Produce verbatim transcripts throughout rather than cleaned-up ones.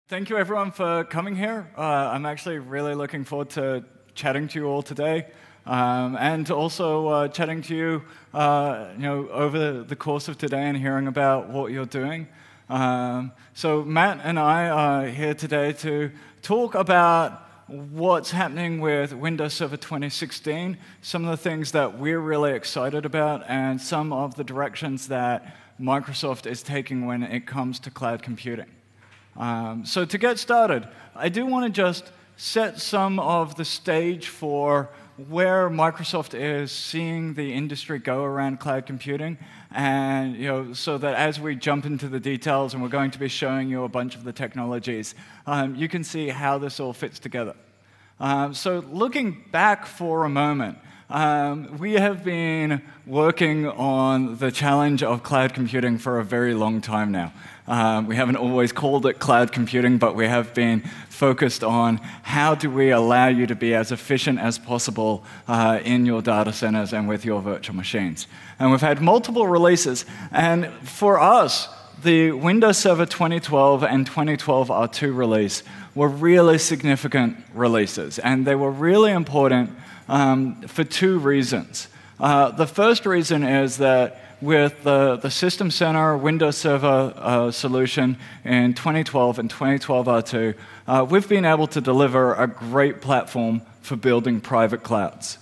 Thank you, everyone, for coming here. Uh, I'm actually really looking forward to chatting to you all today, um, and also uh, chatting to you, uh, you know, over the course of today and hearing about what you're doing. Um, so Matt and I are here today to talk about what's happening with Windows Server twenty sixteen, some of the things that we're really excited about, and some of the directions that Microsoft is taking when it comes to cloud computing. Um, so to get started, I do want to just set some of the stage for where Microsoft is seeing the industry go around cloud computing, and you know, so that as we jump into the details, and we're going to be showing you a bunch of the technologies, um, you can see how this all fits together. Um, so looking back for a moment, um, we have been working on the challenge of cloud computing for a very long time now. Um, we haven't always called it cloud computing, but we have been focused on how do we allow you to be as efficient as possible uh, in your data centers and with your virtual machines. And we've had multiple releases, and for us, the Windows Server twenty twelve and twenty twelve R two release were really significant releases, and they were really important um, for two reasons. Uh, the first reason is that with the, the System Center Windows Server uh, solution in twenty twelve and twenty twelve R two, uh, we've been able to deliver a great platform for building private clouds.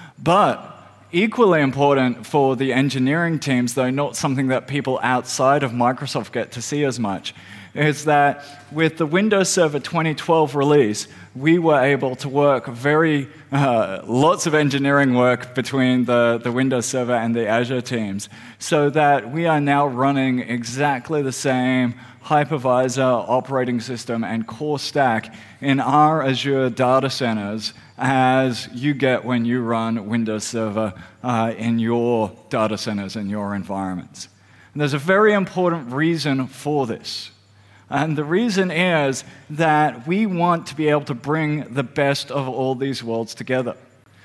But equally important for the engineering teams, though not something that people outside of Microsoft get to see as much, is that with the Windows Server twenty twelve release, we were able to work very, uh, lots of engineering work between the, the Windows Server and the Azure teams, so that we are now running exactly the same hypervisor, operating system, and core stack in our Azure data centers as you get when you run Windows Server uh, in your data centers, in your environments. And there's a very important reason for this. And the reason is that we want to be able to bring the best of all these worlds together.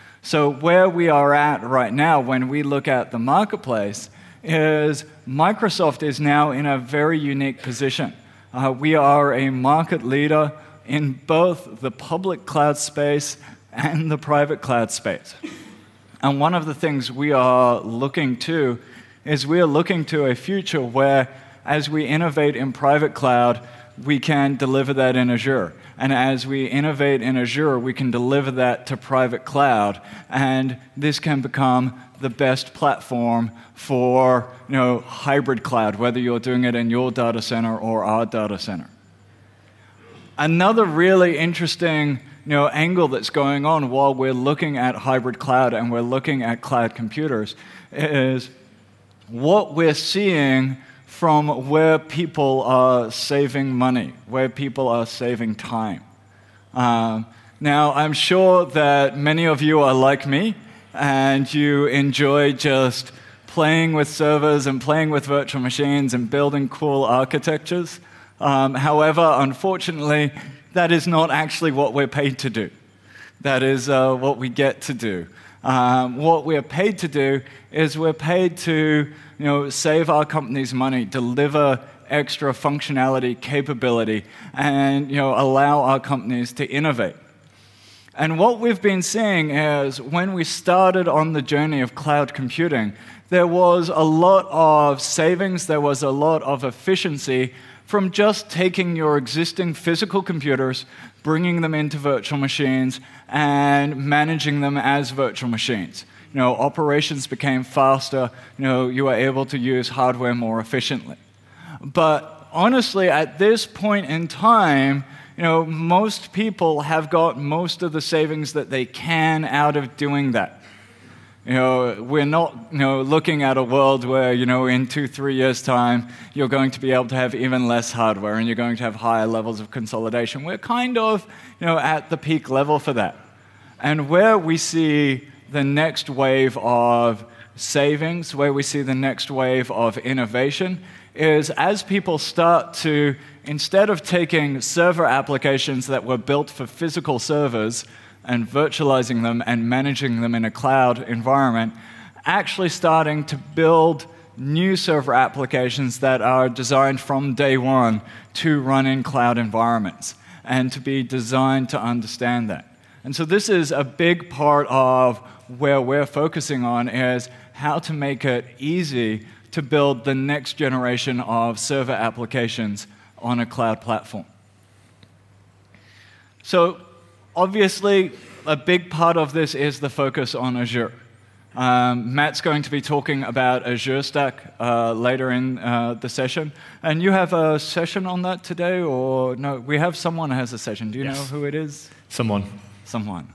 So where we are at right now when we look at the marketplace is Microsoft is now in a very unique position. Uh, we are a market leader in both the public cloud space and the private cloud space. And one of the things we are looking to is we are looking to a future where as we innovate in private cloud, we can deliver that in Azure. And as we innovate in Azure, we can deliver that to private cloud. And this can become the best platform for you know, hybrid cloud, whether you're doing it in your data center or our data center. Another really interesting you know, angle that's going on while we're looking at hybrid cloud and we're looking at cloud computers is what we're seeing from where people are saving money, where people are saving time. Um, now, I'm sure that many of you are like me, and you enjoy just playing with servers and playing with virtual machines and building cool architectures. Um, however, unfortunately, that is not actually what we're paid to do. That is uh, what we get to do. Um, what we're paid to do is we're paid to you know, save our companies money, deliver extra functionality, capability, and you know, allow our companies to innovate. And what we've been seeing is when we started on the journey of cloud computing, there was a lot of savings, there was a lot of efficiency from just taking your existing physical computers, bringing them into virtual machines, and managing them as virtual machines. You know, operations became faster, you know, you were able to use hardware more efficiently. But honestly, at this point in time, you know, most people have got most of the savings that they can out of doing that. You know, we're not, you know, looking at a world where, you know, in two, three years' time, you're going to be able to have even less hardware and you're going to have higher levels of consolidation. We're kind of, you know, at the peak level for that. And where we see the next wave of savings, where we see the next wave of innovation, is as people start to, instead of taking server applications that were built for physical servers and virtualizing them and managing them in a cloud environment, actually starting to build new server applications that are designed from day one to run in cloud environments and to be designed to understand that. And so this is a big part of where we're focusing on, is how to make it easy to build the next generation of server applications on a cloud platform. So obviously, a big part of this is the focus on Azure. Um, Matt's going to be talking about Azure Stack uh, later in uh, the session. And you have a session on that today, or no? We have someone who has a session. Do you yes. know who it is? Someone. Someone.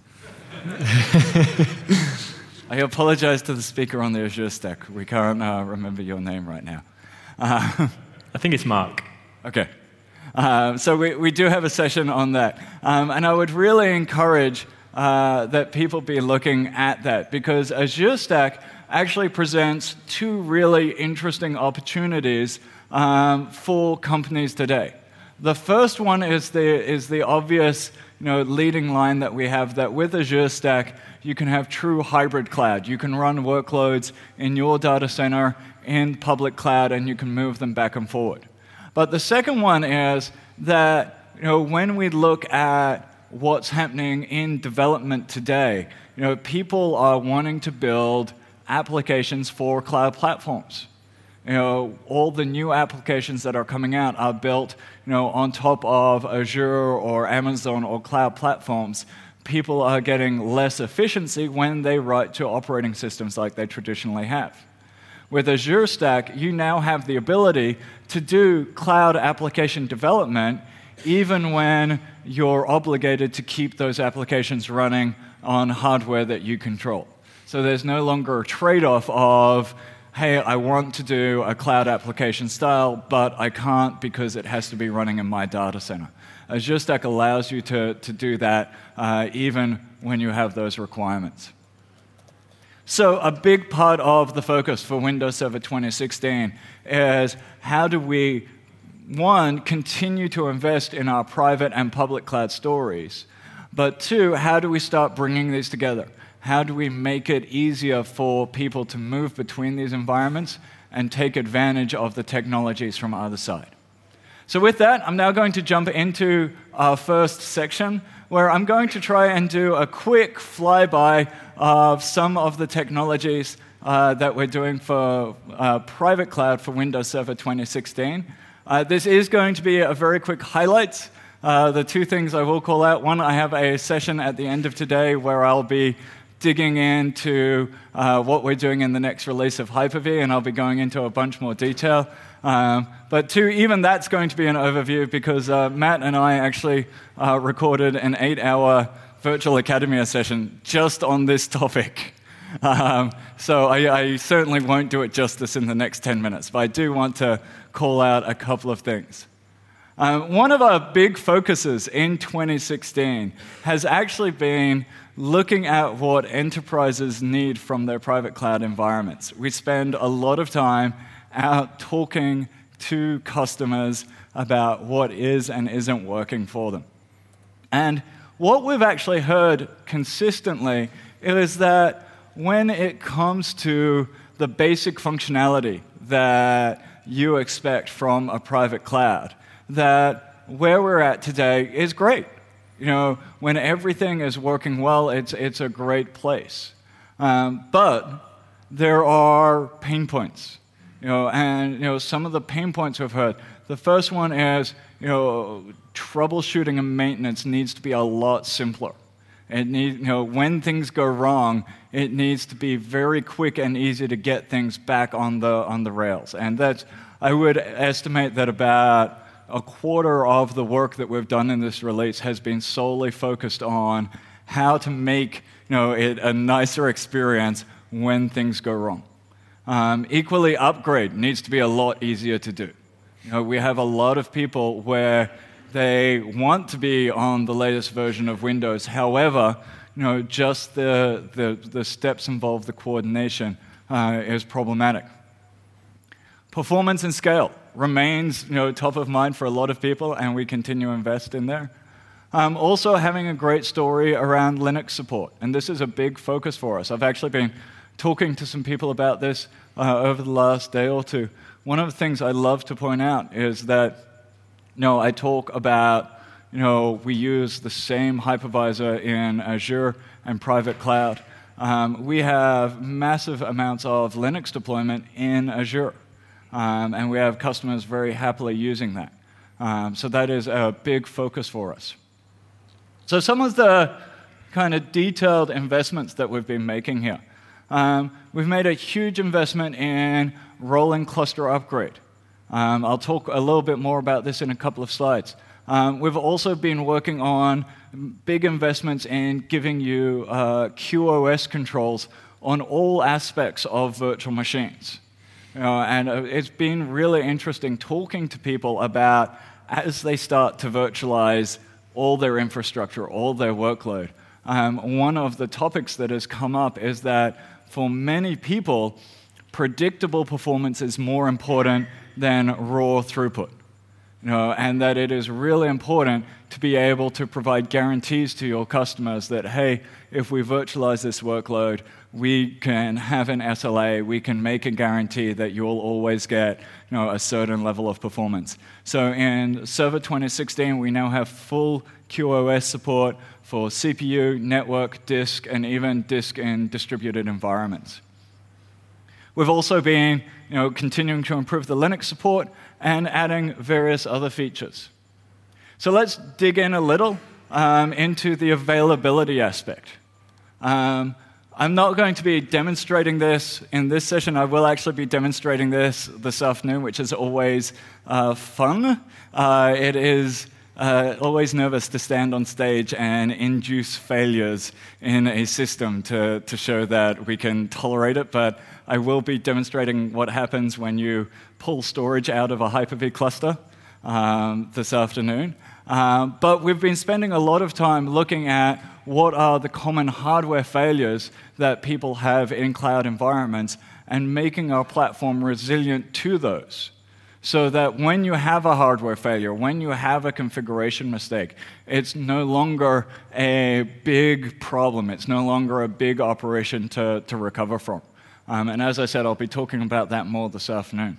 I apologize to the speaker on the Azure Stack. We can't uh, remember your name right now. Uh, I think it's Mark. Okay. Uh, so we, we do have a session on that. Um, and I would really encourage uh, that people be looking at that, because Azure Stack actually presents two really interesting opportunities um, for companies today. The first one is the, is the obvious you know, leading line that we have, that with Azure Stack, you can have true hybrid cloud. You can run workloads in your data center in public cloud, and you can move them back and forward. But the second one is that you know, when we look at what's happening in development today, you know, people are wanting to build applications for cloud platforms. You know, all the new applications that are coming out are built, you know, on top of Azure or Amazon or cloud platforms. People are getting less efficiency when they write to operating systems like they traditionally have. With Azure Stack, you now have the ability to do cloud application development even when you're obligated to keep those applications running on hardware that you control. So there's no longer a trade-off of, hey, I want to do a cloud application style, but I can't because it has to be running in my data center. Azure Stack allows you to, to do that uh, even when you have those requirements. So a big part of the focus for Windows Server twenty sixteen is how do we, one, continue to invest in our private and public cloud stories, but two, how do we start bringing these together? How do we make it easier for people to move between these environments and take advantage of the technologies from either side? So with that, I'm now going to jump into our first section, where I'm going to try and do a quick flyby of some of the technologies uh, that we're doing for uh, private cloud for Windows Server twenty sixteen. Uh, this is going to be a very quick highlight. Uh, the two things I will call out, one, I have a session at the end of today where I'll be digging into uh, what we're doing in the next release of Hyper-V, and I'll be going into a bunch more detail. Um, but two, even that's going to be an overview, because uh, Matt and I actually uh, recorded an eight-hour Virtual Academia session just on this topic. Um, so I, I certainly won't do it justice in the next ten minutes, but I do want to call out a couple of things. Um, one of our big focuses in twenty sixteen has actually been looking at what enterprises need from their private cloud environments. We spend a lot of time out talking to customers about what is and isn't working for them. And what we've actually heard consistently is that when it comes to the basic functionality that you expect from a private cloud, that where we're at today is great. You know, when everything is working well, it's, it's a great place. Um, but there are pain points. You know, and you know, some of the pain points we've heard. The first one is, you know, troubleshooting and maintenance needs to be a lot simpler. It need, you know, when things go wrong, it needs to be very quick and easy to get things back on the on the rails. And that's, I would estimate that about a quarter of the work that we've done in this release has been solely focused on how to make, you know, it a nicer experience when things go wrong. Um, equally, upgrade needs to be a lot easier to do. You know, we have a lot of people where they want to be on the latest version of Windows. However, you know, just the, the, the steps involved, the coordination, uh, is problematic. Performance and scale remains, you know, top of mind for a lot of people, and we continue to invest in there. Um, also, having a great story around Linux support, and this is a big focus for us. I've actually been talking to some people about this uh, over the last day or two, one of the things I love to point out is that, you know, I talk about, you know, we use the same hypervisor in Azure and private cloud. Um, we have massive amounts of Linux deployment in Azure, um, and we have customers very happily using that. Um, so that is a big focus for us. So some of the kind of detailed investments that we've been making here. Um, we've made a huge investment in rolling cluster upgrade. Um, I'll talk a little bit more about this in a couple of slides. Um, we've also been working on big investments in giving you uh, Q o S controls on all aspects of virtual machines. You know, and uh, it's been really interesting talking to people about as they start to virtualize all their infrastructure, all their workload. Um, one of the topics that has come up is that for many people, predictable performance is more important than raw throughput. You know, and that it is really important to be able to provide guarantees to your customers that, hey, if we virtualize this workload, we can have an S L A, we can make a guarantee that you'll always get, you know, a certain level of performance. So in Server twenty sixteen, we now have full Q o S support for C P U, network, disk, and even disk in distributed environments. We've also been, you know, continuing to improve the Linux support and adding various other features. So let's dig in a little um, into the availability aspect. Um, I'm not going to be demonstrating this in this session. I will actually be demonstrating this this afternoon, which is always uh, fun. Uh, it is uh, always nervous to stand on stage and induce failures in a system to, to show that we can tolerate it, but I will be demonstrating what happens when you pull storage out of a Hyper-V cluster um, this afternoon. Um, but we've been spending a lot of time looking at what are the common hardware failures that people have in cloud environments and making our platform resilient to those. So that when you have a hardware failure, when you have a configuration mistake, it's no longer a big problem. It's no longer a big operation to, to recover from. Um, and as I said, I'll be talking about that more this afternoon.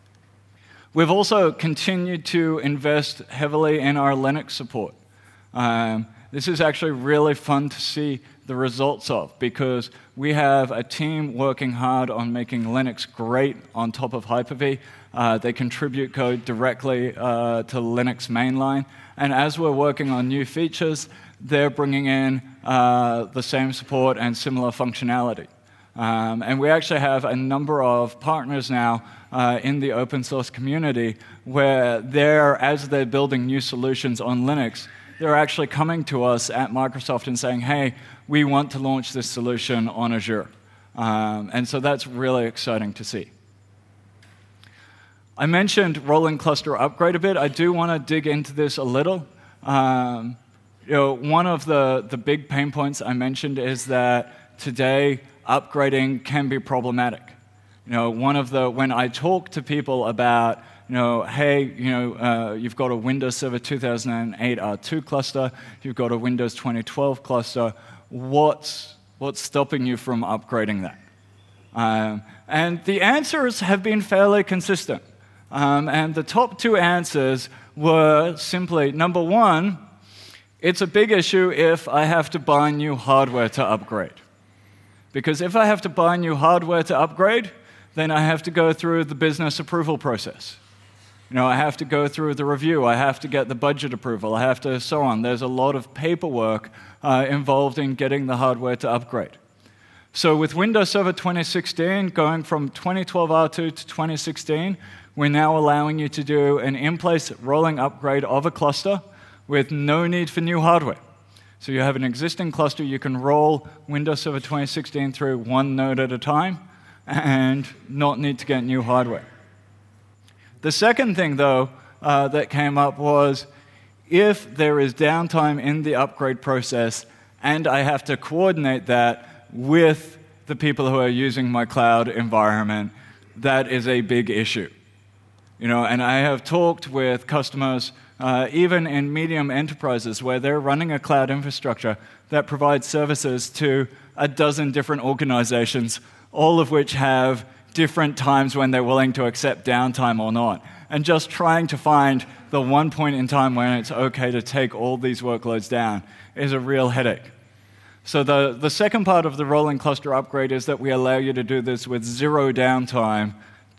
We've also continued to invest heavily in our Linux support. Um, this is actually really fun to see the results of, because we have a team working hard on making Linux great on top of Hyper-V. Uh, they contribute code directly uh, to Linux mainline. And as we're working on new features, they're bringing in uh, the same support and similar functionality. Um, and we actually have a number of partners now uh, in the open source community where they're, as they're building new solutions on Linux, they're actually coming to us at Microsoft and saying, hey, we want to launch this solution on Azure. Um, and so that's really exciting to see. I mentioned rolling cluster upgrade a bit. I do want to dig into this a little. Um, you know, one of the, the big pain points I mentioned is that today, upgrading can be problematic. You know, one of the, when I talk to people about, you know, hey, you know, uh, you've got a Windows Server two thousand eight R two cluster, you've got a Windows twenty twelve cluster, what's, what's stopping you from upgrading that? Um, and the answers have been fairly consistent. Um, and the top two answers were simply, number one, it's a big issue if I have to buy new hardware to upgrade. Because if I have to buy new hardware to upgrade, then I have to go through the business approval process. You know, I have to go through the review, I have to get the budget approval, I have to so on. There's a lot of paperwork uh, involved in getting the hardware to upgrade. So with Windows Server twenty sixteen, going from twenty twelve R two to twenty sixteen, we're now allowing you to do an in-place rolling upgrade of a cluster with no need for new hardware. So you have an existing cluster, you can roll Windows Server twenty sixteen through one node at a time and not need to get new hardware. The second thing, though, uh, that came up was if there is downtime in the upgrade process and I have to coordinate that with the people who are using my cloud environment, that is a big issue. You know, and I have talked with customers, uh, even in medium enterprises, where they're running a cloud infrastructure that provides services to a dozen different organizations, all of which have different times when they're willing to accept downtime or not. And just trying to find the one point in time when it's okay to take all these workloads down is a real headache. So the, the second part of the rolling cluster upgrade is that we allow you to do this with zero downtime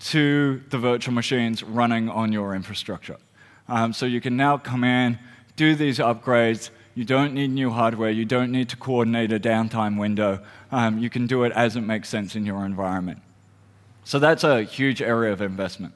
to the virtual machines running on your infrastructure. Um, so you can now come in, do these upgrades. You don't need new hardware. You don't need to coordinate a downtime window. Um, you can do it as it makes sense in your environment. So that's a huge area of investment.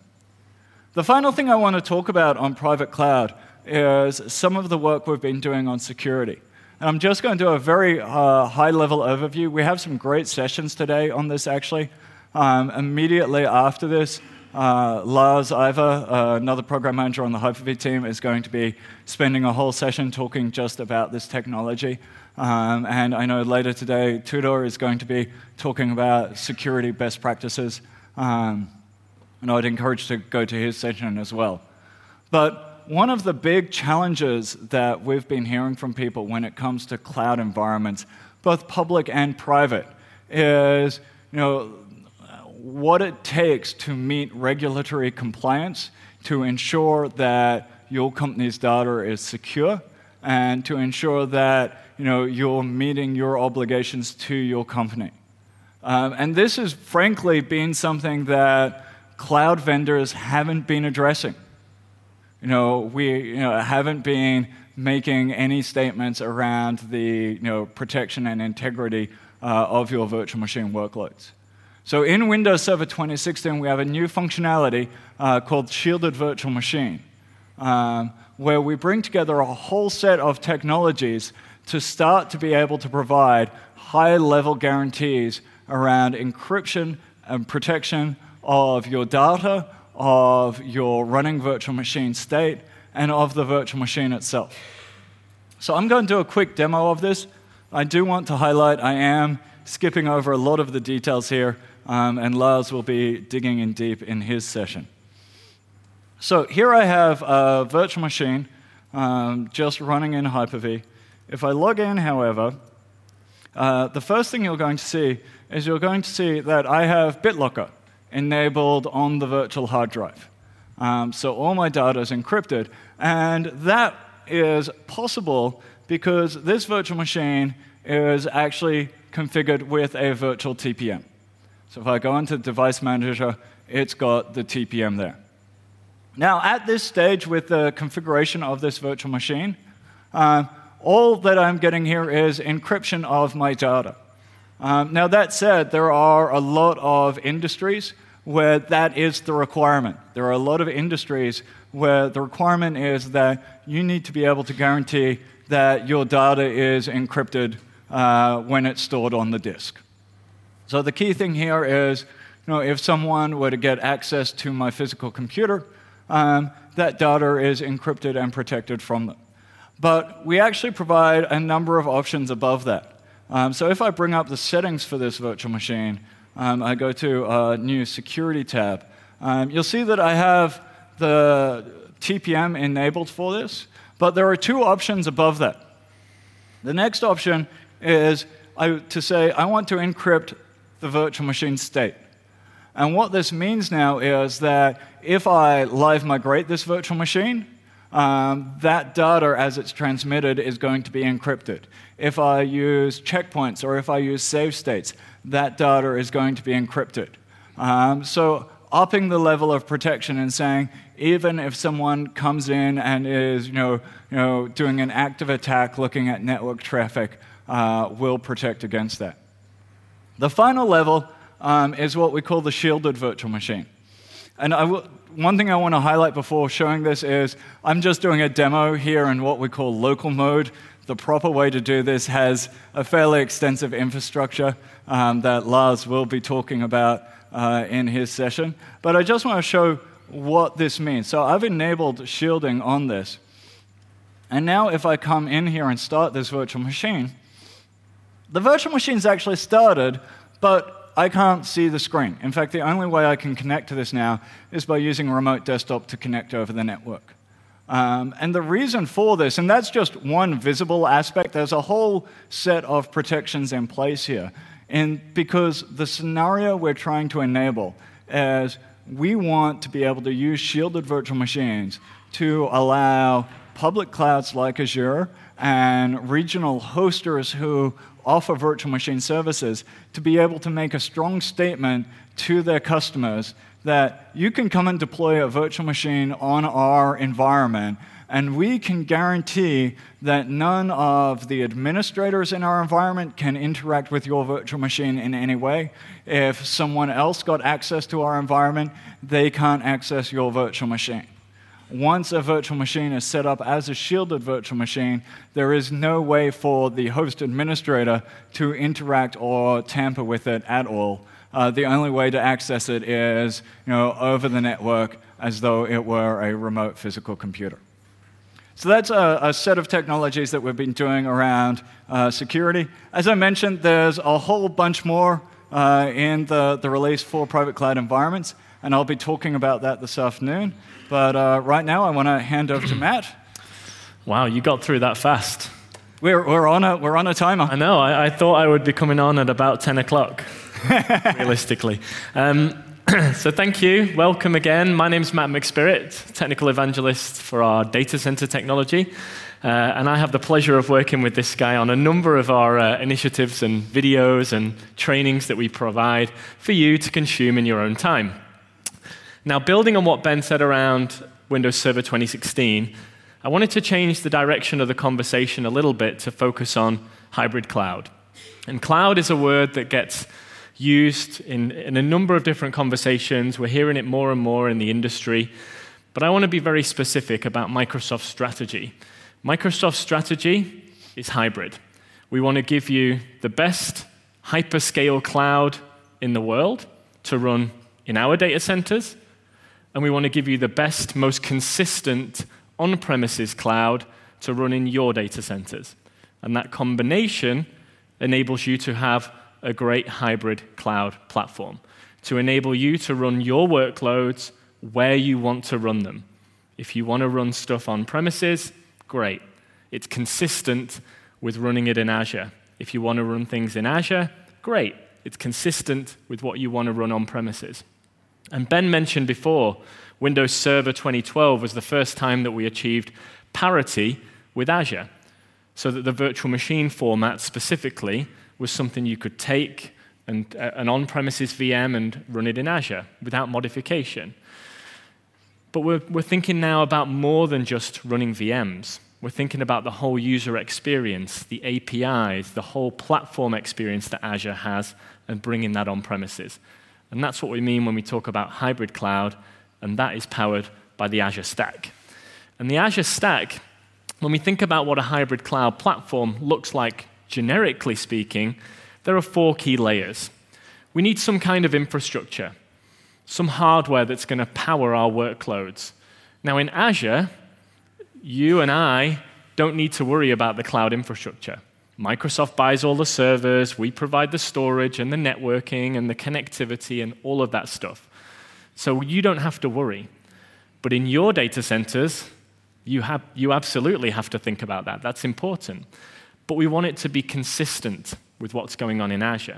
The final thing I want to talk about on private cloud is some of the work we've been doing on security. And I'm just going to do a very uh, high-level overview. We have some great sessions today on this, actually. Um, immediately after this, uh, Lars Ivar, uh, another program manager on the Hyper-V team, is going to be spending a whole session talking just about this technology. Um, and I know later today, Tudor is going to be talking about security best practices. Um, and I'd encourage to go to his session as well. But one of the big challenges that we've been hearing from people when it comes to cloud environments, both public and private, is, you know, what it takes to meet regulatory compliance to ensure that your company's data is secure and to ensure that, you know, you're meeting your obligations to your company. Um, and this has frankly been something that cloud vendors haven't been addressing. You know, we you know, haven't been making any statements around the you know, protection and integrity uh, of your virtual machine workloads. So in Windows Server twenty sixteen, we have a new functionality uh, called Shielded Virtual Machine, um, where we bring together a whole set of technologies to start to be able to provide high-level guarantees around encryption and protection of your data, of your running virtual machine state, and of the virtual machine itself. So I'm going to do a quick demo of this. I do want to highlight I am skipping over a lot of the details here, um, and Lars will be digging in deep in his session. So here I have a virtual machine um, just running in Hyper-V. If I log in, however, uh, the first thing you're going to see is you're going to see that I have BitLocker enabled on the virtual hard drive. Um, so all my data is encrypted, and that is possible because this virtual machine is actually configured with a virtual T P M. So if I go into Device Manager, it's got the T P M there. Now, at this stage with the configuration of this virtual machine, uh, all that I'm getting here is encryption of my data. Um, now, that said, there are a lot of industries where that is the requirement. There are a lot of industries where the requirement is that you need to be able to guarantee that your data is encrypted uh, when it's stored on the disk. So the key thing here is, you know, if someone were to get access to my physical computer, um, that data is encrypted and protected from them. But we actually provide a number of options above that. Um, so if I bring up the settings for this virtual machine, um, I go to a new security tab, um, you'll see that I have the T P M enabled for this, but there are two options above that. The next option is I, to say, I want to encrypt the virtual machine state. And what this means now is that if I live migrate this virtual machine, um, that data as it's transmitted is going to be encrypted. If I use checkpoints or if I use save states, that data is going to be encrypted. Um, so upping the level of protection and saying, even if someone comes in and is you know, you know, doing an active attack looking at network traffic, uh, will protect against that. The final level um, is what we call the shielded virtual machine. And I w one thing I want to highlight before showing this is I'm just doing a demo here in what we call local mode. The proper way to do this has a fairly extensive infrastructure um, that Lars will be talking about uh, in his session. But I just want to show what this means. So I've enabled shielding on this. And now if I come in here and start this virtual machine, the virtual machine's actually started, but I can't see the screen. In fact, the only way I can connect to this now is by using a remote desktop to connect over the network. Um, and the reason for this, and that's just one visible aspect, there's a whole set of protections in place here, And because the scenario we're trying to enable is we want to be able to use shielded virtual machines to allow public clouds like Azure and regional hosters who offer virtual machine services to be able to make a strong statement to their customers that you can come and deploy a virtual machine on our environment, and we can guarantee that none of the administrators in our environment can interact with your virtual machine in any way. If someone else got access to our environment, they can't access your virtual machine. Once a virtual machine is set up as a shielded virtual machine, there is no way for the host administrator to interact or tamper with it at all. Uh, the only way to access it is, you know, over the network as though it were a remote physical computer. So that's a, a set of technologies that we've been doing around uh, security. As I mentioned, there's a whole bunch more uh, in the, the release for private cloud environments, and I'll be talking about that this afternoon. But uh, right now, I want to hand over to Matt. Wow, you got through that fast. We're, we're, on, a, we're on a timer. I know. I, I thought I would be coming on at about ten o'clock, realistically. Um, so thank you. Welcome again. My name's Matt McSpirit, technical evangelist for our data center technology. Uh, and I have the pleasure of working with this guy on a number of our uh, initiatives and videos and trainings that we provide for you to consume in your own time. Now, building on what Ben said around Windows Server twenty sixteen, I wanted to change the direction of the conversation a little bit to focus on hybrid cloud. And cloud is a word that gets used in, in a number of different conversations. We're hearing it more and more in the industry. But I want to be very specific about Microsoft's strategy. Microsoft's strategy is hybrid. We want to give you the best hyperscale cloud in the world to run in our data centers, and we want to give you the best, most consistent on-premises cloud to run in your data centers. And that combination enables you to have a great hybrid cloud platform, to enable you to run your workloads where you want to run them. If you want to run stuff on premises, great. It's consistent with running it in Azure. If you want to run things in Azure, great. It's consistent with what you want to run on premises. And Ben mentioned before, Windows Server twenty twelve was the first time that we achieved parity with Azure, so that the virtual machine format specifically was something you could take and, uh, an on-premises V M and run it in Azure without modification. But we're, we're thinking now about more than just running V Ms. We're thinking about the whole user experience, the A P Is, the whole platform experience that Azure has, and bringing that on premises. And that's what we mean when we talk about hybrid cloud, and that is powered by the Azure Stack. And the Azure Stack, when we think about what a hybrid cloud platform looks like, generically speaking, there are four key layers. We need some kind of infrastructure, some hardware that's going to power our workloads. Now, in Azure, you and I don't need to worry about the cloud infrastructure. Microsoft buys all the servers, we provide the storage and the networking and the connectivity and all of that stuff. So you don't have to worry. But in your data centers, you, have, you absolutely have to think about that. That's important. But we want it to be consistent with what's going on in Azure.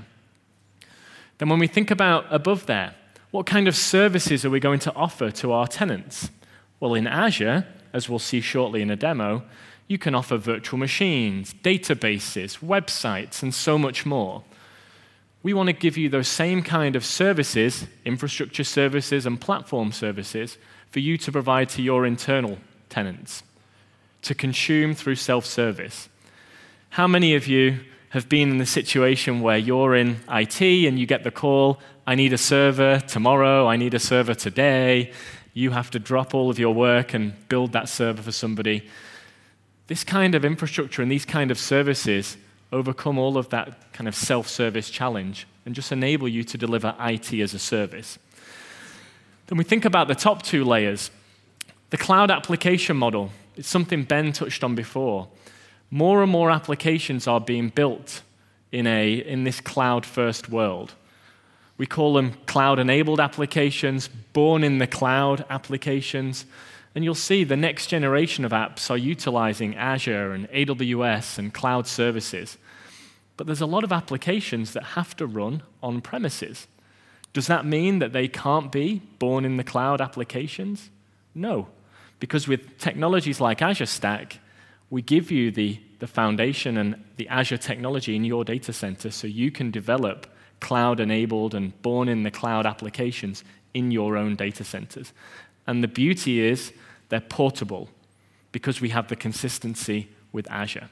Then when we think about above there, what kind of services are we going to offer to our tenants? Well, in Azure, as we'll see shortly in a demo, you can offer virtual machines, databases, websites, and so much more. We want to give you those same kind of services, infrastructure services and platform services, for you to provide to your internal tenants, to consume through self-service. How many of you have been in the situation where you're in I T and you get the call, I need a server tomorrow, I need a server today. You have to drop all of your work and build that server for somebody. This kind of infrastructure and these kind of services overcome all of that kind of self-service challenge and just enable you to deliver I T as a service. Then we think about the top two layers. The cloud application model. It's something Ben touched on before. More and more applications are being built in, a, in this cloud-first world. We call them cloud-enabled applications, born in the cloud applications. And you'll see the next generation of apps are utilizing Azure and A W S and cloud services. But there's a lot of applications that have to run on premises. Does that mean that they can't be born in the cloud applications? No, because with technologies like Azure Stack, we give you the, the foundation and the Azure technology in your data center so you can develop cloud-enabled and born-in-the-cloud applications in your own data centers. And the beauty is they're portable because we have the consistency with Azure.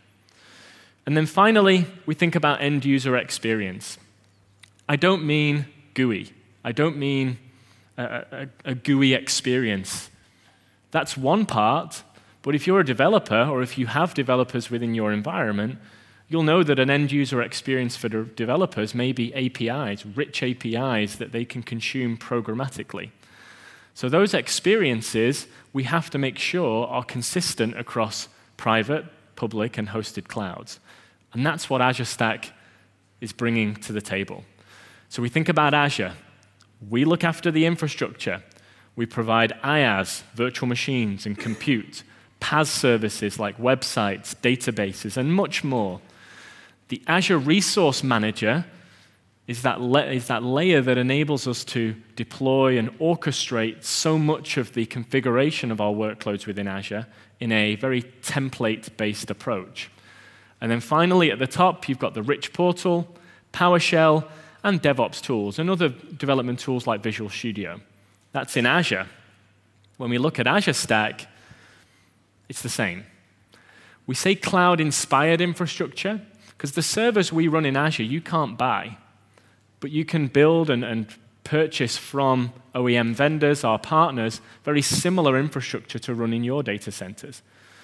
And then finally, we think about end-user experience. I don't mean G U I. I don't mean a, a, a G U I experience. That's one part, but if you're a developer or if you have developers within your environment, you'll know that an end-user experience for de- developers may be A P Is, rich A P Is that they can consume programmatically. So those experiences, we have to make sure are consistent across private, public, and hosted clouds. And that's what Azure Stack is bringing to the table. So we think about Azure. We look after the infrastructure. We provide IaaS, virtual machines, and compute, PaaS services like websites, databases, and much more. The Azure Resource Manager is that, la- is that layer that enables us to deploy and orchestrate so much of the configuration of our workloads within Azure in a very template-based approach. And then finally, at the top, you've got the rich portal, PowerShell, and DevOps tools, and other development tools like Visual Studio. That's in Azure. When we look at Azure Stack, it's the same. We say cloud-inspired infrastructure because the servers we run in Azure you can't buy, but you can build and, and purchase from O E M vendors, our partners, very similar infrastructure to run in your data centers.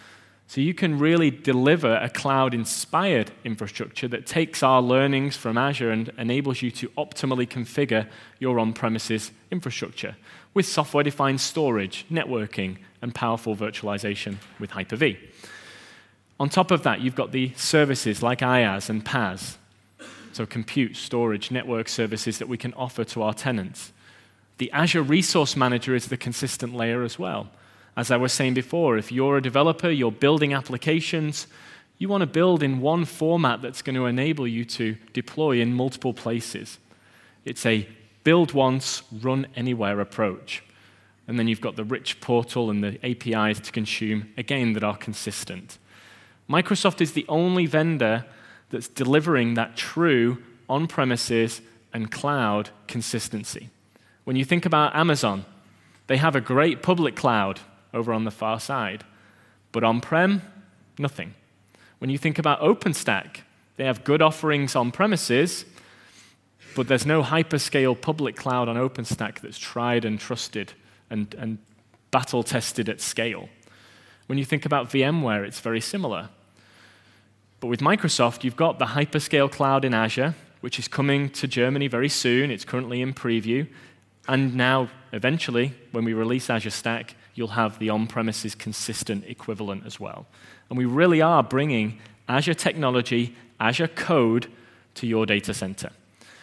So you can really deliver a cloud-inspired infrastructure that takes our learnings from Azure and enables you to optimally configure your on-premises infrastructure with software-defined storage, networking, and powerful virtualization with Hyper-V. On top of that, you've got the services like IaaS and PaaS, so compute, storage, network services that we can offer to our tenants. The Azure Resource Manager is the consistent layer as well. As I was saying before, if you're a developer, you're building applications, you want to build in one format that's going to enable you to deploy in multiple places. It's a build once, run anywhere approach. And then you've got the rich portal and the A P Is to consume, again, that are consistent. Microsoft is the only vendor that's delivering that true on-premises and cloud consistency. When you think about Amazon, they have a great public cloud over on the far side, but on-prem, nothing. When you think about OpenStack, they have good offerings on-premises, but there's no hyperscale public cloud on OpenStack that's tried and trusted and, and battle-tested at scale. When you think about VMware, it's very similar. But with Microsoft, you've got the hyperscale cloud in Azure, which is coming to Germany very soon. It's currently in preview. And now, eventually, when we release Azure Stack, you'll have the on-premises consistent equivalent as well. And we really are bringing Azure technology, Azure code to your data center.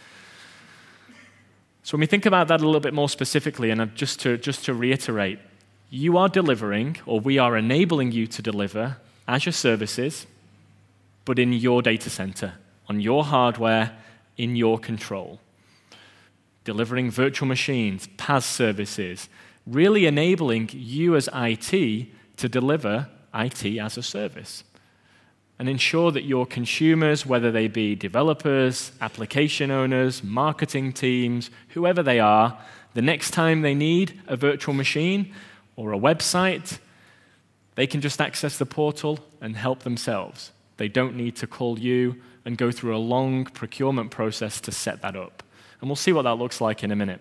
So when we think about that a little bit more specifically, and just to, just to reiterate, you are delivering, or we are enabling you to deliver Azure services, but in your data center, on your hardware, in your control. Delivering virtual machines, PaaS services, really enabling you as I T to deliver I T as a service. And ensure that your consumers, whether they be developers, application owners, marketing teams, whoever they are, the next time they need a virtual machine or a website, they can just access the portal and help themselves. They don't need to call you and go through a long procurement process to set that up. And we'll see what that looks like in a minute.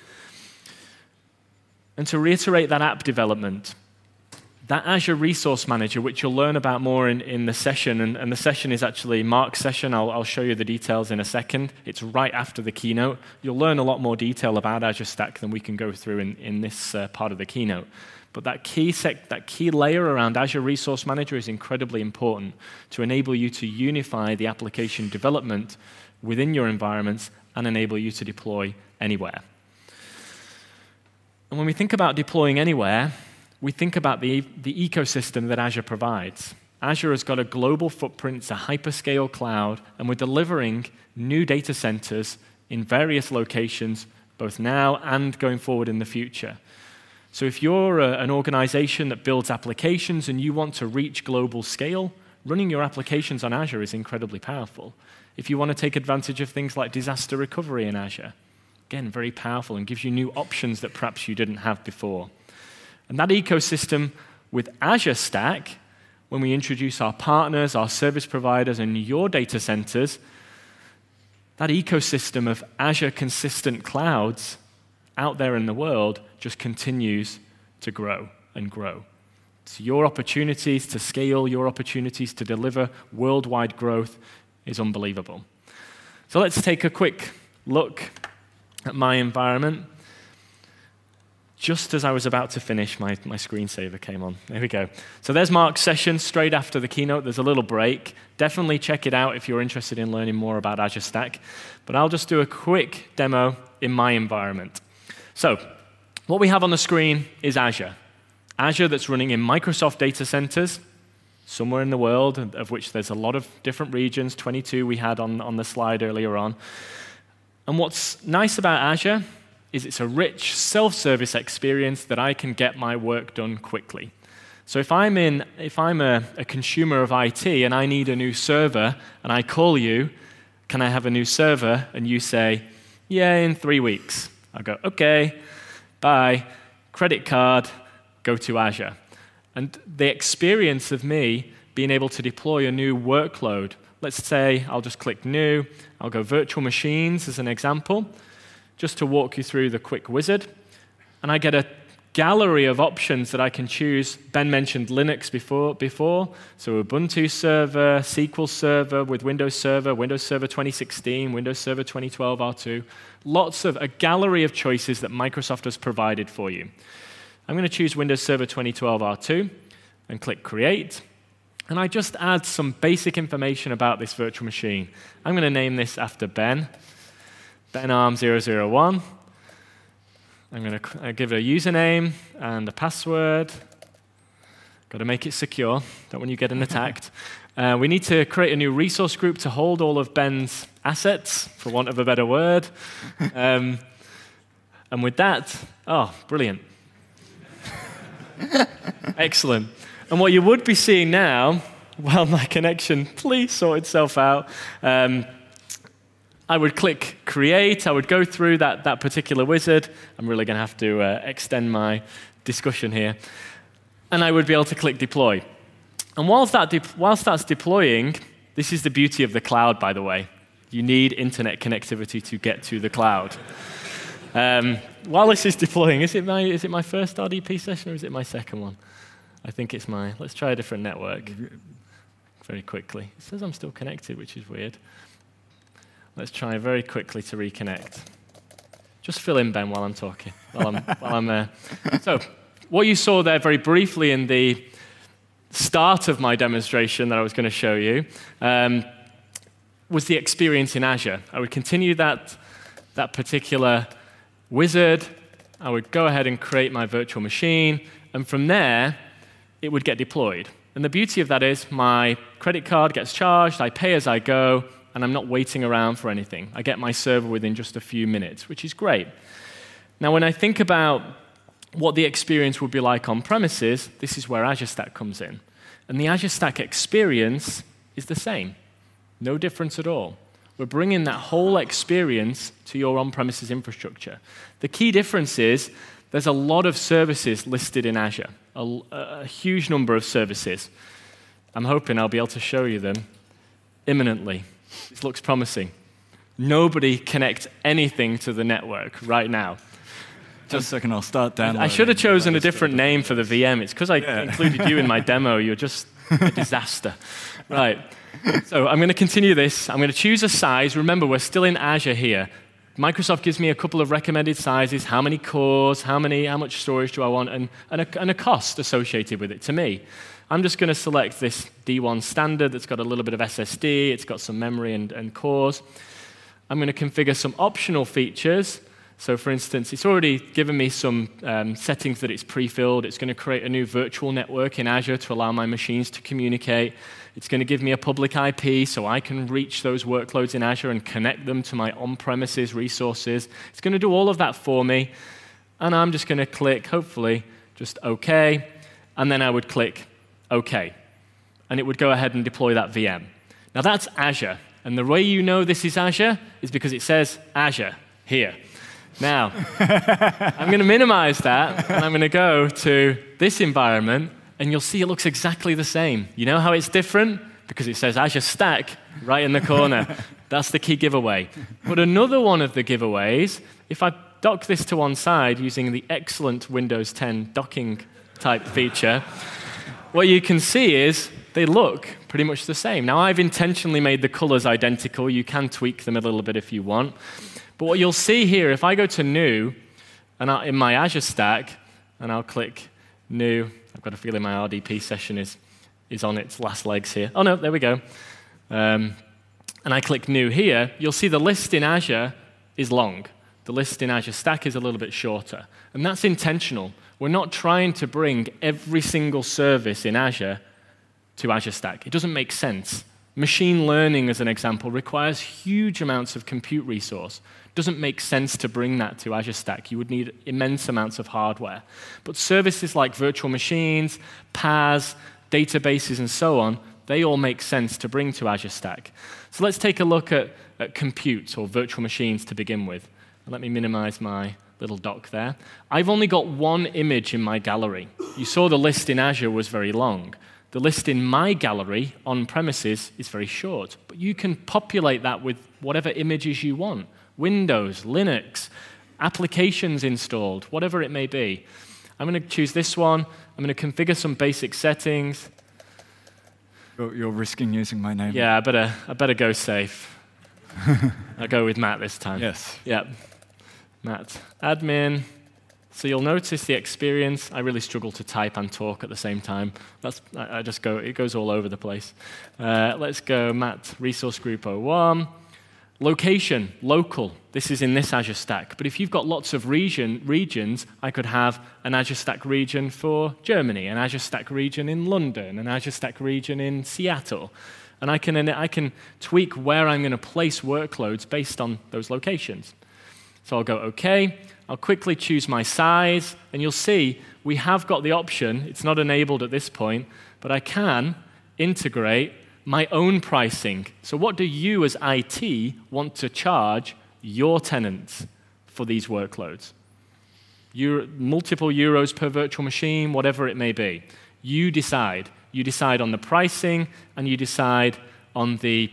And to reiterate that app development, that Azure Resource Manager, which you'll learn about more in, in the session, and, and the session is actually Mark's session. I'll, I'll show you the details in a second. It's right after the keynote. You'll learn a lot more detail about Azure Stack than we can go through in, in this uh, part of the keynote. But that key, sec- that key layer around Azure Resource Manager is incredibly important to enable you to unify the application development within your environments and enable you to deploy anywhere. And when we think about deploying anywhere, we think about the, the ecosystem that Azure provides. Azure has got a global footprint, it's a hyperscale cloud, and we're delivering new data centers in various locations, both now and going forward in the future. So if you're a, an organization that builds applications and you want to reach global scale, running your applications on Azure is incredibly powerful. If you want to take advantage of things like disaster recovery in Azure, again, very powerful and gives you new options that perhaps you didn't have before. And that ecosystem with Azure Stack, when we introduce our partners, our service providers, and your data centers, that ecosystem of Azure consistent clouds out there in the world just continues to grow and grow. So your opportunities to scale, your opportunities to deliver worldwide growth is unbelievable. So let's take a quick look at my environment. Just as I was about to finish, my, my screensaver came on. There we go. So there's Mark's session straight after the keynote. There's a little break. Definitely check it out if you're interested in learning more about Azure Stack. But I'll just do a quick demo in my environment. So what we have on the screen is Azure. Azure that's running in Microsoft data centers somewhere in the world, of which there's a lot of different regions, twenty-two we had on, on the slide earlier on. And what's nice about Azure is it's a rich self-service experience that I can get my work done quickly. So if I'm, in, if I'm a, a consumer of I T and I need a new server, and I call you, can I have a new server? And you say, yeah, in three weeks. I go, okay, bye, credit card, go to Azure. And the experience of me being able to deploy a new workload, let's say I'll just click new, I'll go virtual machines as an example, just to walk you through the quick wizard. And I get a gallery of options that I can choose. Ben mentioned Linux before, before. So Ubuntu Server, S Q L Server with Windows Server, Windows Server twenty sixteen, Windows Server twenty twelve R two. Lots of, a gallery of choices that Microsoft has provided for you. I'm going to choose Windows Server twenty twelve R two and click Create. And I just add some basic information about this virtual machine. I'm going to name this after Ben. Ben Arm zero zero one. I'm going to give it a username and a password. Got to make it secure. Don't want you getting attacked. Uh, we need to create a new resource group to hold all of Ben's assets, for want of a better word. Um, and with that, oh, brilliant. Excellent. And what you would be seeing now, while my connection please sort itself out, um, I would click Create. I would go through that, that particular wizard. I'm really going to have to uh, extend my discussion here. And I would be able to click Deploy. And whilst, that de whilst that's deploying, this is the beauty of the cloud, by the way. You need internet connectivity to get to the cloud. Um, while this is deploying, is it, my, is it my first R D P session or is it my second one? I think it's my, let's try a different network very quickly. It says I'm still connected, which is weird. Let's try very quickly to reconnect. Just fill in, Ben, while I'm talking, while I'm, while I'm there. So what you saw there very briefly in the start of my demonstration that I was going to show you um, was the experience in Azure. I would continue that, that particular wizard. I would go ahead and create my virtual machine, and from there, it would get deployed. And the beauty of that is my credit card gets charged, I pay as I go, and I'm not waiting around for anything. I get my server within just a few minutes, which is great. Now, when I think about what the experience would be like on premises, this is where Azure Stack comes in. And the Azure Stack experience is the same. No difference at all. We're bringing that whole experience to your on-premises infrastructure. The key difference is there's a lot of services listed in Azure, a, a huge number of services. I'm hoping I'll be able to show you them imminently. This looks promising. Nobody connects anything to the network right now. Just a second, I'll start downloading. I should have chosen a different name for the V M. It's because I yeah. included you in my demo. You're just a disaster. Right. So I'm going to continue this. I'm going to choose a size. Remember, we're still in Azure here. Microsoft gives me a couple of recommended sizes. How many cores? How many? How much storage do I want? And, and, a, and a cost associated with it to me. I'm just going to select this D one standard that's got a little bit of S S D. It's got some memory and, and cores. I'm going to configure some optional features. So for instance, it's already given me some um, settings that it's pre-filled. It's going to create a new virtual network in Azure to allow my machines to communicate. It's going to give me a public I P so I can reach those workloads in Azure and connect them to my on-premises resources. It's going to do all of that for me. And I'm just going to click, hopefully, just OK. And then I would click OK. And it would go ahead and deploy that V M. Now that's Azure. And the way you know this is Azure is because it says Azure here. Now, I'm going to minimize that, and I'm going to go to this environment, and you'll see it looks exactly the same. You know how it's different? Because it says Azure Stack right in the corner. That's the key giveaway. But another one of the giveaways, if I dock this to one side using the excellent Windows ten docking type feature, what you can see is they look pretty much the same. Now, I've intentionally made the colors identical. You can tweak them a little bit if you want. But what you'll see here, if I go to New, and I, in my Azure Stack, and I'll click New, I've got a feeling my R D P session is, is on its last legs here. Oh, no, there we go. Um, and I click New here, you'll see the list in Azure is long. The list in Azure Stack is a little bit shorter. And that's intentional. We're not trying to bring every single service in Azure to Azure Stack. It doesn't make sense. Machine learning, as an example, requires huge amounts of compute resource. It doesn't make sense to bring that to Azure Stack. You would need immense amounts of hardware. But services like virtual machines, P A S, databases, and so on, they all make sense to bring to Azure Stack. So let's take a look at, at compute, or virtual machines, to begin with. Let me minimize my little dock there. I've only got one image in my gallery. You saw the list in Azure was very long. The list in my gallery on premises is very short, but you can populate that with whatever images you want. Windows, Linux, applications installed, whatever it may be. I'm going to choose this one. I'm going to configure some basic settings. You're risking using my name. Yeah, I better, I better go safe. I'll go with Matt this time. Yes. Yeah. Matt, admin. So you'll notice the experience. I really struggle to type and talk at the same time. That's, I, I just go, it goes all over the place. Uh, let's go Matt, resource group zero one. Location, local. This is in this Azure Stack. But if you've got lots of region, regions, I could have an Azure Stack region for Germany, an Azure Stack region in London, an Azure Stack region in Seattle. And I can, I can tweak where I'm going to place workloads based on those locations. So I'll go OK. I'll quickly choose my size, and you'll see we have got the option. It's not enabled at this point, but I can integrate my own pricing. So what do you as I T want to charge your tenants for these workloads? Euro, multiple euros per virtual machine, whatever it may be. You decide. You decide on the pricing, and you decide on the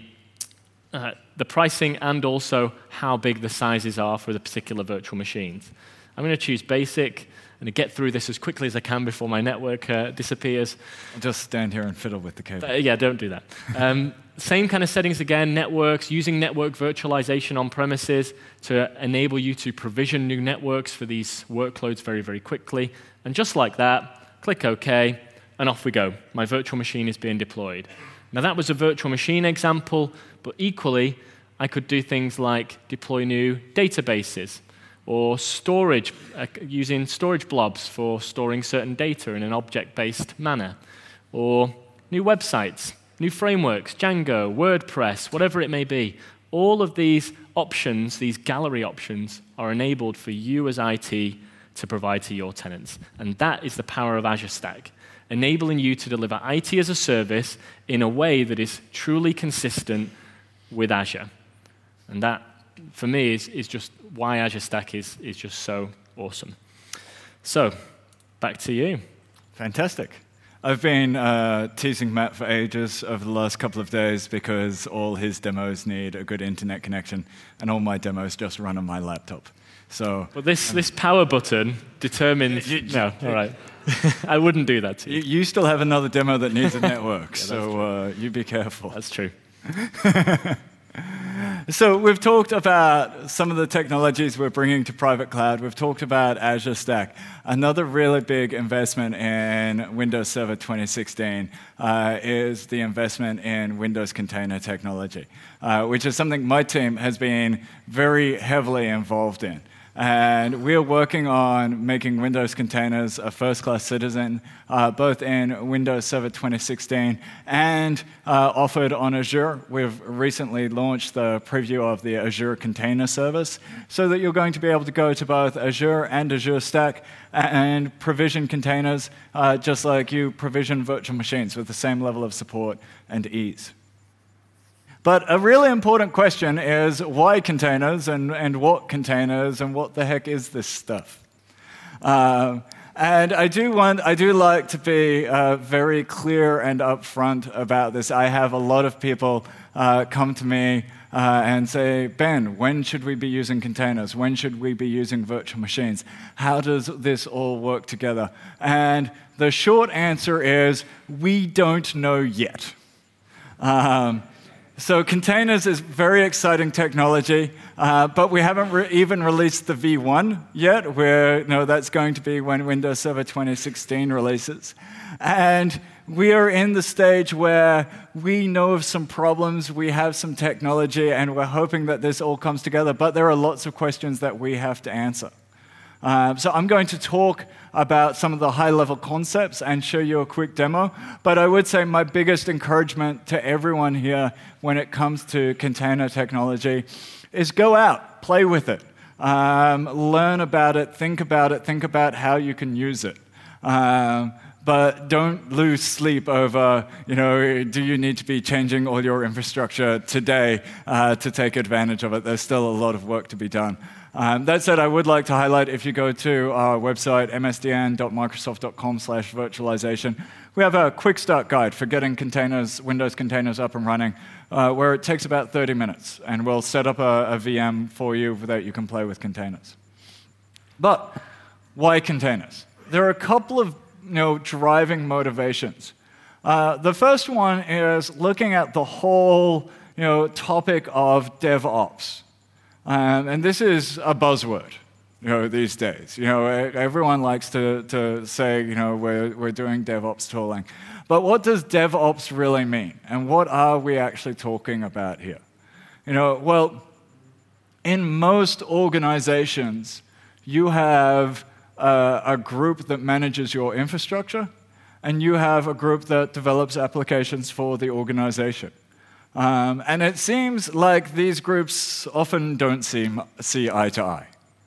uh, the pricing and also how big the sizes are for the particular virtual machines. I'm going to choose basic and to get through this as quickly as I can before my network uh, disappears. I'll just stand here and fiddle with the cable. Uh, yeah, don't do that. Um, same kind of settings again, networks, using network virtualization on premises to enable you to provision new networks for these workloads very, very quickly. And just like that, click OK, and off we go. My virtual machine is being deployed. Now, that was a virtual machine example, but equally, I could do things like deploy new databases or storage, uh, using storage blobs for storing certain data in an object-based manner, or new websites, new frameworks, Django, WordPress, whatever it may be. All of these options, these gallery options, are enabled for you as I T to provide to your tenants. And that is the power of Azure Stack, enabling you to deliver I T as a service in a way that is truly consistent with Azure. And that, for me, is, is just why Azure Stack is, is just so awesome. So, back to you. Fantastic. I've been uh, teasing Matt for ages over the last couple of days because all his demos need a good internet connection, and all my demos just run on my laptop. So, but this, um, this power button determines... You, you, no, all right. I wouldn't do that to you. You, you still have another demo that needs a network, yeah, so uh, you be careful. That's true. So we've talked about some of the technologies we're bringing to private cloud. We've talked about Azure Stack. Another really big investment in Windows Server twenty sixteen uh, is the investment in Windows Container Technology, uh, which is something my team has been very heavily involved in. And we're working on making Windows containers a first-class citizen, uh, both in Windows Server twenty sixteen and uh, offered on Azure. We've recently launched the preview of the Azure Container Service so that you're going to be able to go to both Azure and Azure Stack and provision containers uh, just like you provision virtual machines with the same level of support and ease. But a really important question is why containers and, and what containers and what the heck is this stuff? Uh, and I do want, I do like to be uh, very clear and upfront about this. I have a lot of people uh, come to me uh, and say, Ben, when should we be using containers? When should we be using virtual machines? How does this all work together? And the short answer is we don't know yet. Um, So containers is very exciting technology, uh, but we haven't re even released the V one yet, where you know, that's going to be when Windows Server twenty sixteen releases. And we are in the stage where we know of some problems, we have some technology, and we're hoping that this all comes together, but there are lots of questions that we have to answer. Uh, so I'm going to talk about some of the high-level concepts and show you a quick demo. But I would say my biggest encouragement to everyone here when it comes to container technology is go out, play with it, um, learn about it, think about it, think about how you can use it. Um, but don't lose sleep over, you know, do you need to be changing all your infrastructure today uh, to take advantage of it? There's still a lot of work to be done. Um, that said, I would like to highlight, if you go to our website, m s d n dot microsoft dot com slash virtualization, we have a quick start guide for getting containers, Windows containers up and running, uh, where it takes about thirty minutes, and we'll set up a, a V M for you that you can play with containers. But why containers? There are a couple of you know, driving motivations. Uh, the first one is looking at the whole you know, topic of DevOps. Um, and this is a buzzword, you know, these days. You know, everyone likes to, to say, you know, we're, we're doing DevOps tooling. But what does DevOps really mean? And what are we actually talking about here? You know, well, in most organizations, you have a, a group that manages your infrastructure, and you have a group that develops applications for the organization. Um, and it seems like these groups often don't see, see eye to eye.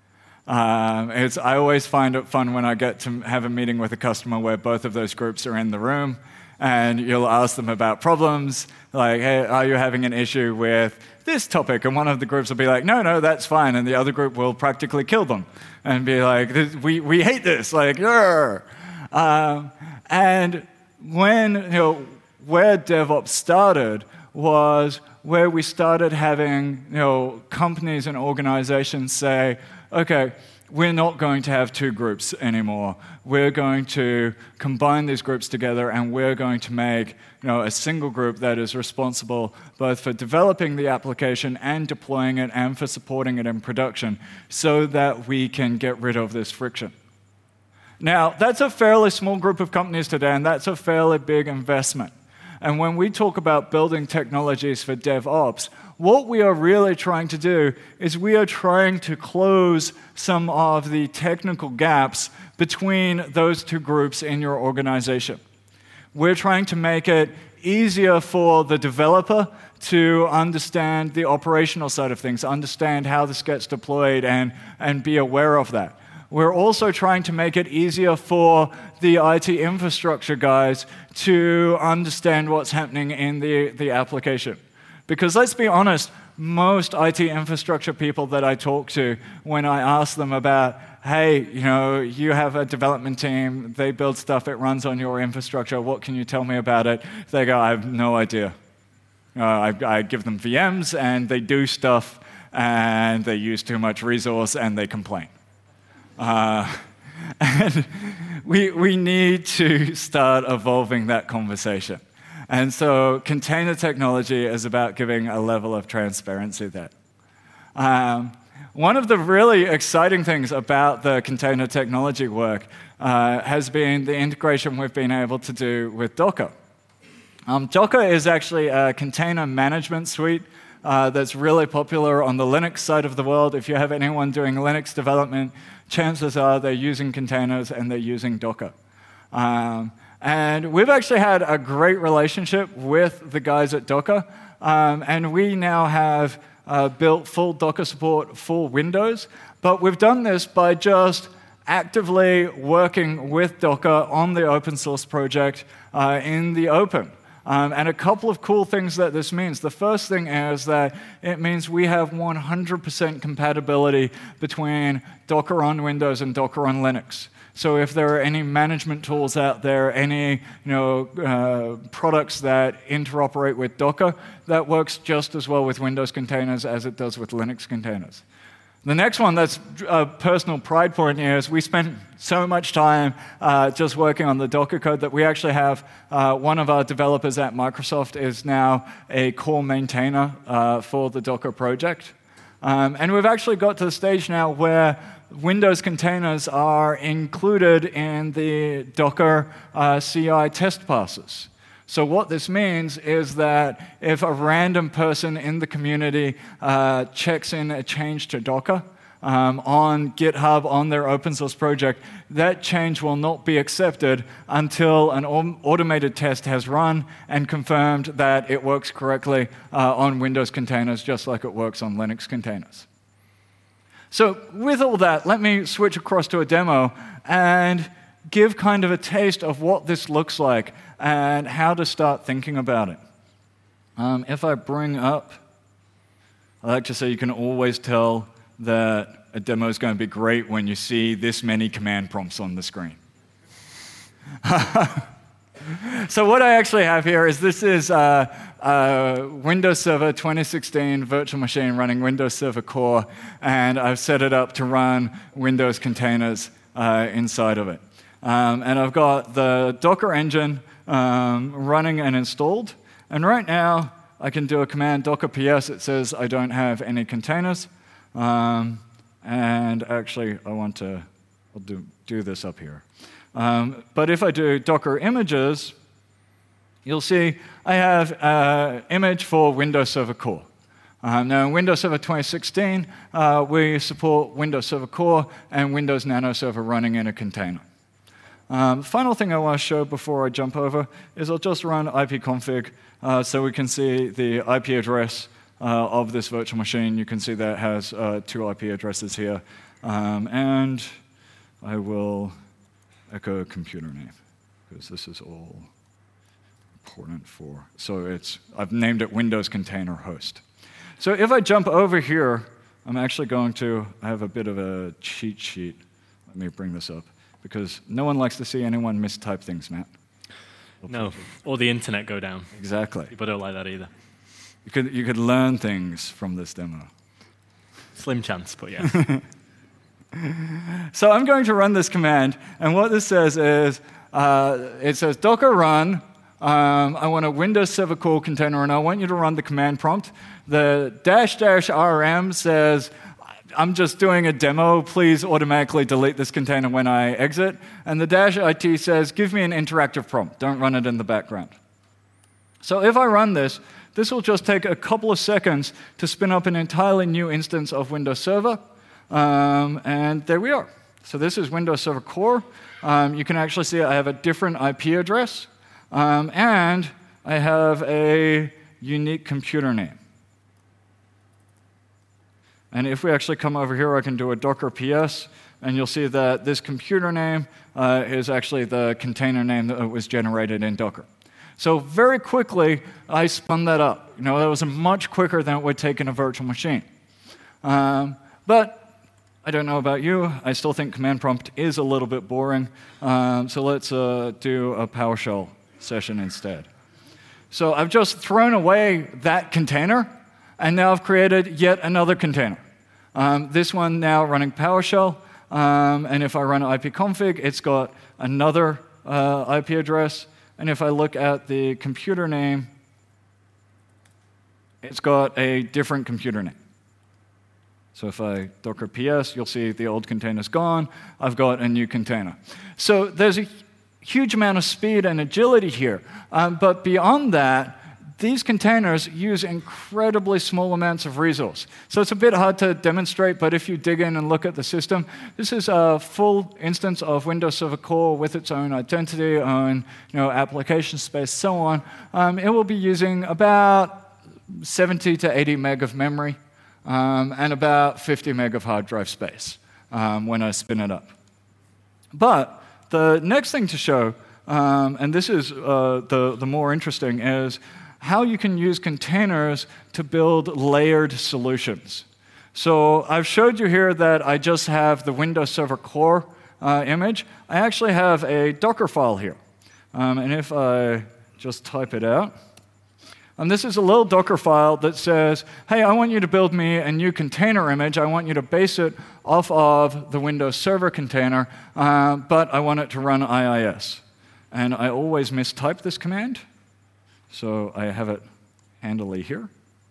Um, it's, I always find it fun when I get to have a meeting with a customer where both of those groups are in the room, and you'll ask them about problems, like, hey, are you having an issue with this topic? And one of the groups will be like, no, no, that's fine. And the other group will practically kill them and be like, we, we hate this, like, Urgh. Um, and when, you know, where DevOps started was where we started having you know, companies and organizations say, okay, we're not going to have two groups anymore. We're going to combine these groups together, and we're going to make you know, a single group that is responsible both for developing the application and deploying it and for supporting it in production so that we can get rid of this friction. Now, that's a fairly small group of companies today, and that's a fairly big investment. And when we talk about building technologies for DevOps, what we are really trying to do is we are trying to close some of the technical gaps between those two groups in your organization. We're trying to make it easier for the developer to understand the operational side of things, understand how this gets deployed, and, and be aware of that. We're also trying to make it easier for the I T infrastructure guys to understand what's happening in the, the application. Because let's be honest, most I T infrastructure people that I talk to, when I ask them about, hey, you know, you have a development team, they build stuff, it runs on your infrastructure, what can you tell me about it? They go, I have no idea. Uh, I, I give them V Ms, and they do stuff, and they use too much resource, and they complain. Uh, and we, we need to start evolving that conversation. And so container technology is about giving a level of transparency there. Um, one of the really exciting things about the container technology work uh, has been the integration we've been able to do with Docker. Um, Docker is actually a container management suite uh, that's really popular on the Linux side of the world. If you have anyone doing Linux development, chances are they're using containers and they're using Docker. Um, and we've actually had a great relationship with the guys at Docker, um, and we now have uh, built full Docker support for Windows, but we've done this by just actively working with Docker on the open source project uh, in the open. Um, and a couple of cool things that this means. The first thing is that it means we have one hundred percent compatibility between Docker on Windows and Docker on Linux. So if there are any management tools out there, any you know, uh, products that interoperate with Docker, that works just as well with Windows containers as it does with Linux containers. The next one that's a personal pride point is we spent so much time uh, just working on the Docker code that we actually have uh, one of our developers at Microsoft is now a core maintainer uh, for the Docker project. Um, and we've actually got to the stage now where Windows containers are included in the Docker uh, C I test passes. So what this means is that if a random person in the community uh, checks in a change to Docker um, on GitHub, on their open source project, that change will not be accepted until an automated test has run and confirmed that it works correctly uh, on Windows containers, just like it works on Linux containers. So with all that, let me switch across to a demo and give kind of a taste of what this looks like and how to start thinking about it. Um, if I bring up, I like to say you can always tell that a demo is going to be great when you see this many command prompts on the screen. So what I actually have here is this is uh, uh, Windows Server twenty sixteen virtual machine running Windows Server Core, and I've set it up to run Windows containers uh, inside of it. Um, and I've got the Docker engine um, running and installed. And right now, I can do a command, docker ps. It says I don't have any containers. Um, and actually, I want to I'll do, do this up here. Um, but if I do Docker images, you'll see I have an image for Windows Server Core. Um, now, in Windows Server twenty sixteen, uh, we support Windows Server Core and Windows Nano Server running in a container. Um, final thing I want to show before I jump over is I'll just run ipconfig uh, so we can see the I P address uh, of this virtual machine. You can see that it has uh, two I P addresses here. Um, and I will echo computer name, because this is all important for. So it's I've named it Windows Container Host. So if I jump over here, I'm actually going to I have a bit of a cheat sheet. Let me bring this up, because no one likes to see anyone mistype things, Matt. No, or the internet go down. Exactly. People don't like that either. You could, you could learn things from this demo. Slim chance, but yeah. So I'm going to run this command, and what this says is, uh, it says docker run, um, I want a Windows Server Core container, and I want you to run the command prompt. The dash dash rm says, I'm just doing a demo, please automatically delete this container when I exit. And the dash it says, give me an interactive prompt, don't run it in the background. So if I run this, this will just take a couple of seconds to spin up an entirely new instance of Windows Server. Um, and there we are. So this is Windows Server Core. Um, you can actually see I have a different I P address, um, and I have a unique computer name. And if we actually come over here, I can do a docker ps, and you'll see that this computer name uh, is actually the container name that was generated in Docker. So very quickly, I spun that up. You know, that was much quicker than it would take in a virtual machine. Um, but I don't know about you. I still think command prompt is a little bit boring. Um, so let's uh, do a PowerShell session instead. So I've just thrown away that container, and now I've created yet another container. Um, this one now running PowerShell, um, and if I run ipconfig, it's got another uh, I P address, and if I look at the computer name, it's got a different computer name. So if I docker ps, you'll see the old container's gone. I've got a new container. So there's a huge amount of speed and agility here. Um, but beyond that, these containers use incredibly small amounts of resource. So it's a bit hard to demonstrate, but if you dig in and look at the system, this is a full instance of Windows Server Core with its own identity, own you know, application space, so on. Um, it will be using about seventy to eighty meg of memory um, and about fifty meg of hard drive space um, when I spin it up. But the next thing to show, um, and this is uh, the, the more interesting, is how you can use containers to build layered solutions. So I've showed you here that I just have the Windows Server Core uh, image. I actually have a Docker file here. Um, and if I just type it out, and this is a little Docker file that says, hey, I want you to build me a new container image. I want you to base it off of the Windows Server container, uh, but I want it to run I I S. And I always mistype this command, so I have it handily here.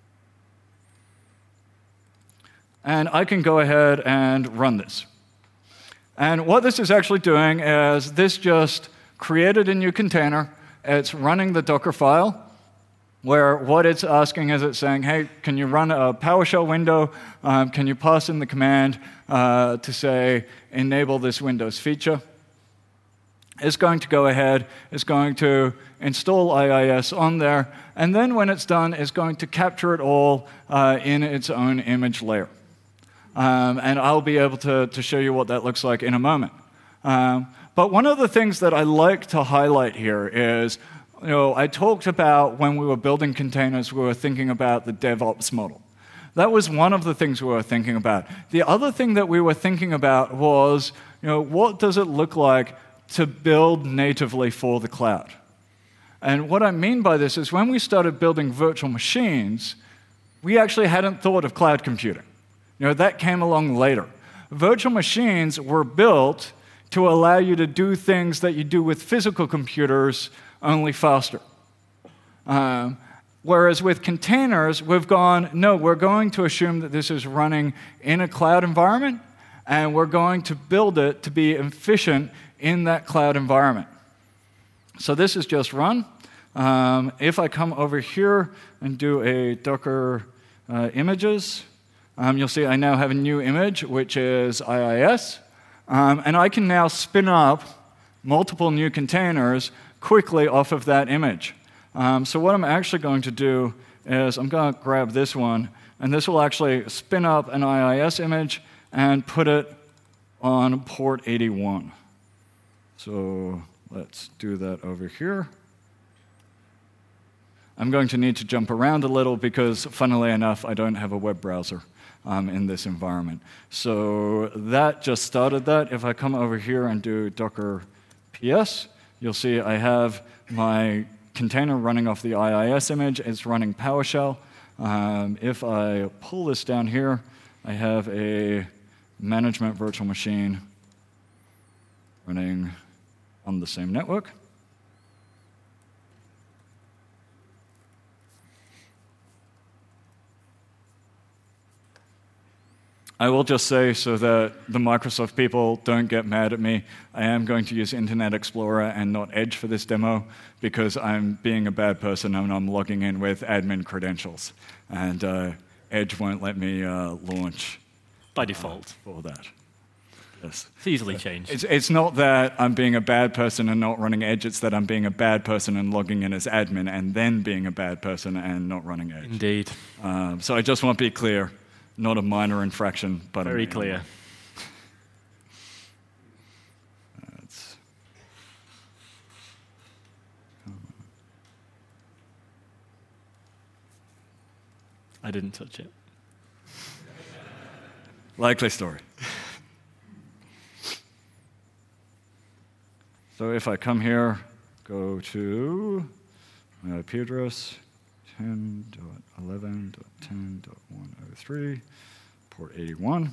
And I can go ahead and run this. And what this is actually doing is this just created a new container. It's running the Docker file, where what it's asking is it's saying, hey, can you run a PowerShell window? Um, can you pass in the command uh, to say, enable this Windows feature? It's going to go ahead, it's going to install I I S on there, and then when it's done, it's going to capture it all uh, in its own image layer. Um, and I'll be able to, to show you what that looks like in a moment. Um, but one of the things that I like to highlight here is, you know, I talked about when we were building containers, we were thinking about the DevOps model. That was one of the things we were thinking about. The other thing that we were thinking about was, you know, what does it look like to build natively for the cloud? And what I mean by this is when we started building virtual machines, we actually hadn't thought of cloud computing. You know, that came along later. Virtual machines were built to allow you to do things that you do with physical computers, only faster. Um, whereas with containers, we've gone, no, we're going to assume that this is running in a cloud environment, and we're going to build it to be efficient in that cloud environment. So this is just run. Um, if I come over here and do a Docker uh, images, um, you'll see I now have a new image, which is I I S. Um, and I can now spin up multiple new containers quickly off of that image. Um, so what I'm actually going to do is I'm going to grab this one, and this will actually spin up an I I S image and put it on port eighty-one. So let's do that over here. I'm going to need to jump around a little because, funnily enough, I don't have a web browser um, in this environment. So that just started that. If I come over here and do Docker P S, you'll see I have my container running off the I I S image. It's running PowerShell. Um, if I pull this down here, I have a management virtual machine running on the same network. I will just say, so that the Microsoft people don't get mad at me, I am going to use Internet Explorer and not Edge for this demo because I'm being a bad person and I'm logging in with admin credentials. And uh, Edge won't let me uh, launch. By default. Uh, for that. Yes. It's easily changed. It's, it's not that I'm being a bad person and not running Edge, it's that I'm being a bad person and logging in as admin and then being a bad person and not running Edge. Indeed. Um, so I just want to be clear. Not a minor infraction, but very a clear. That's, I didn't touch it. Likely story. So if I come here, go to my I P address, ten dot eleven dot ten dot one oh three, port eighty-one.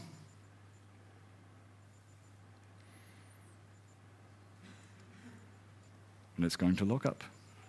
And it's going to look up.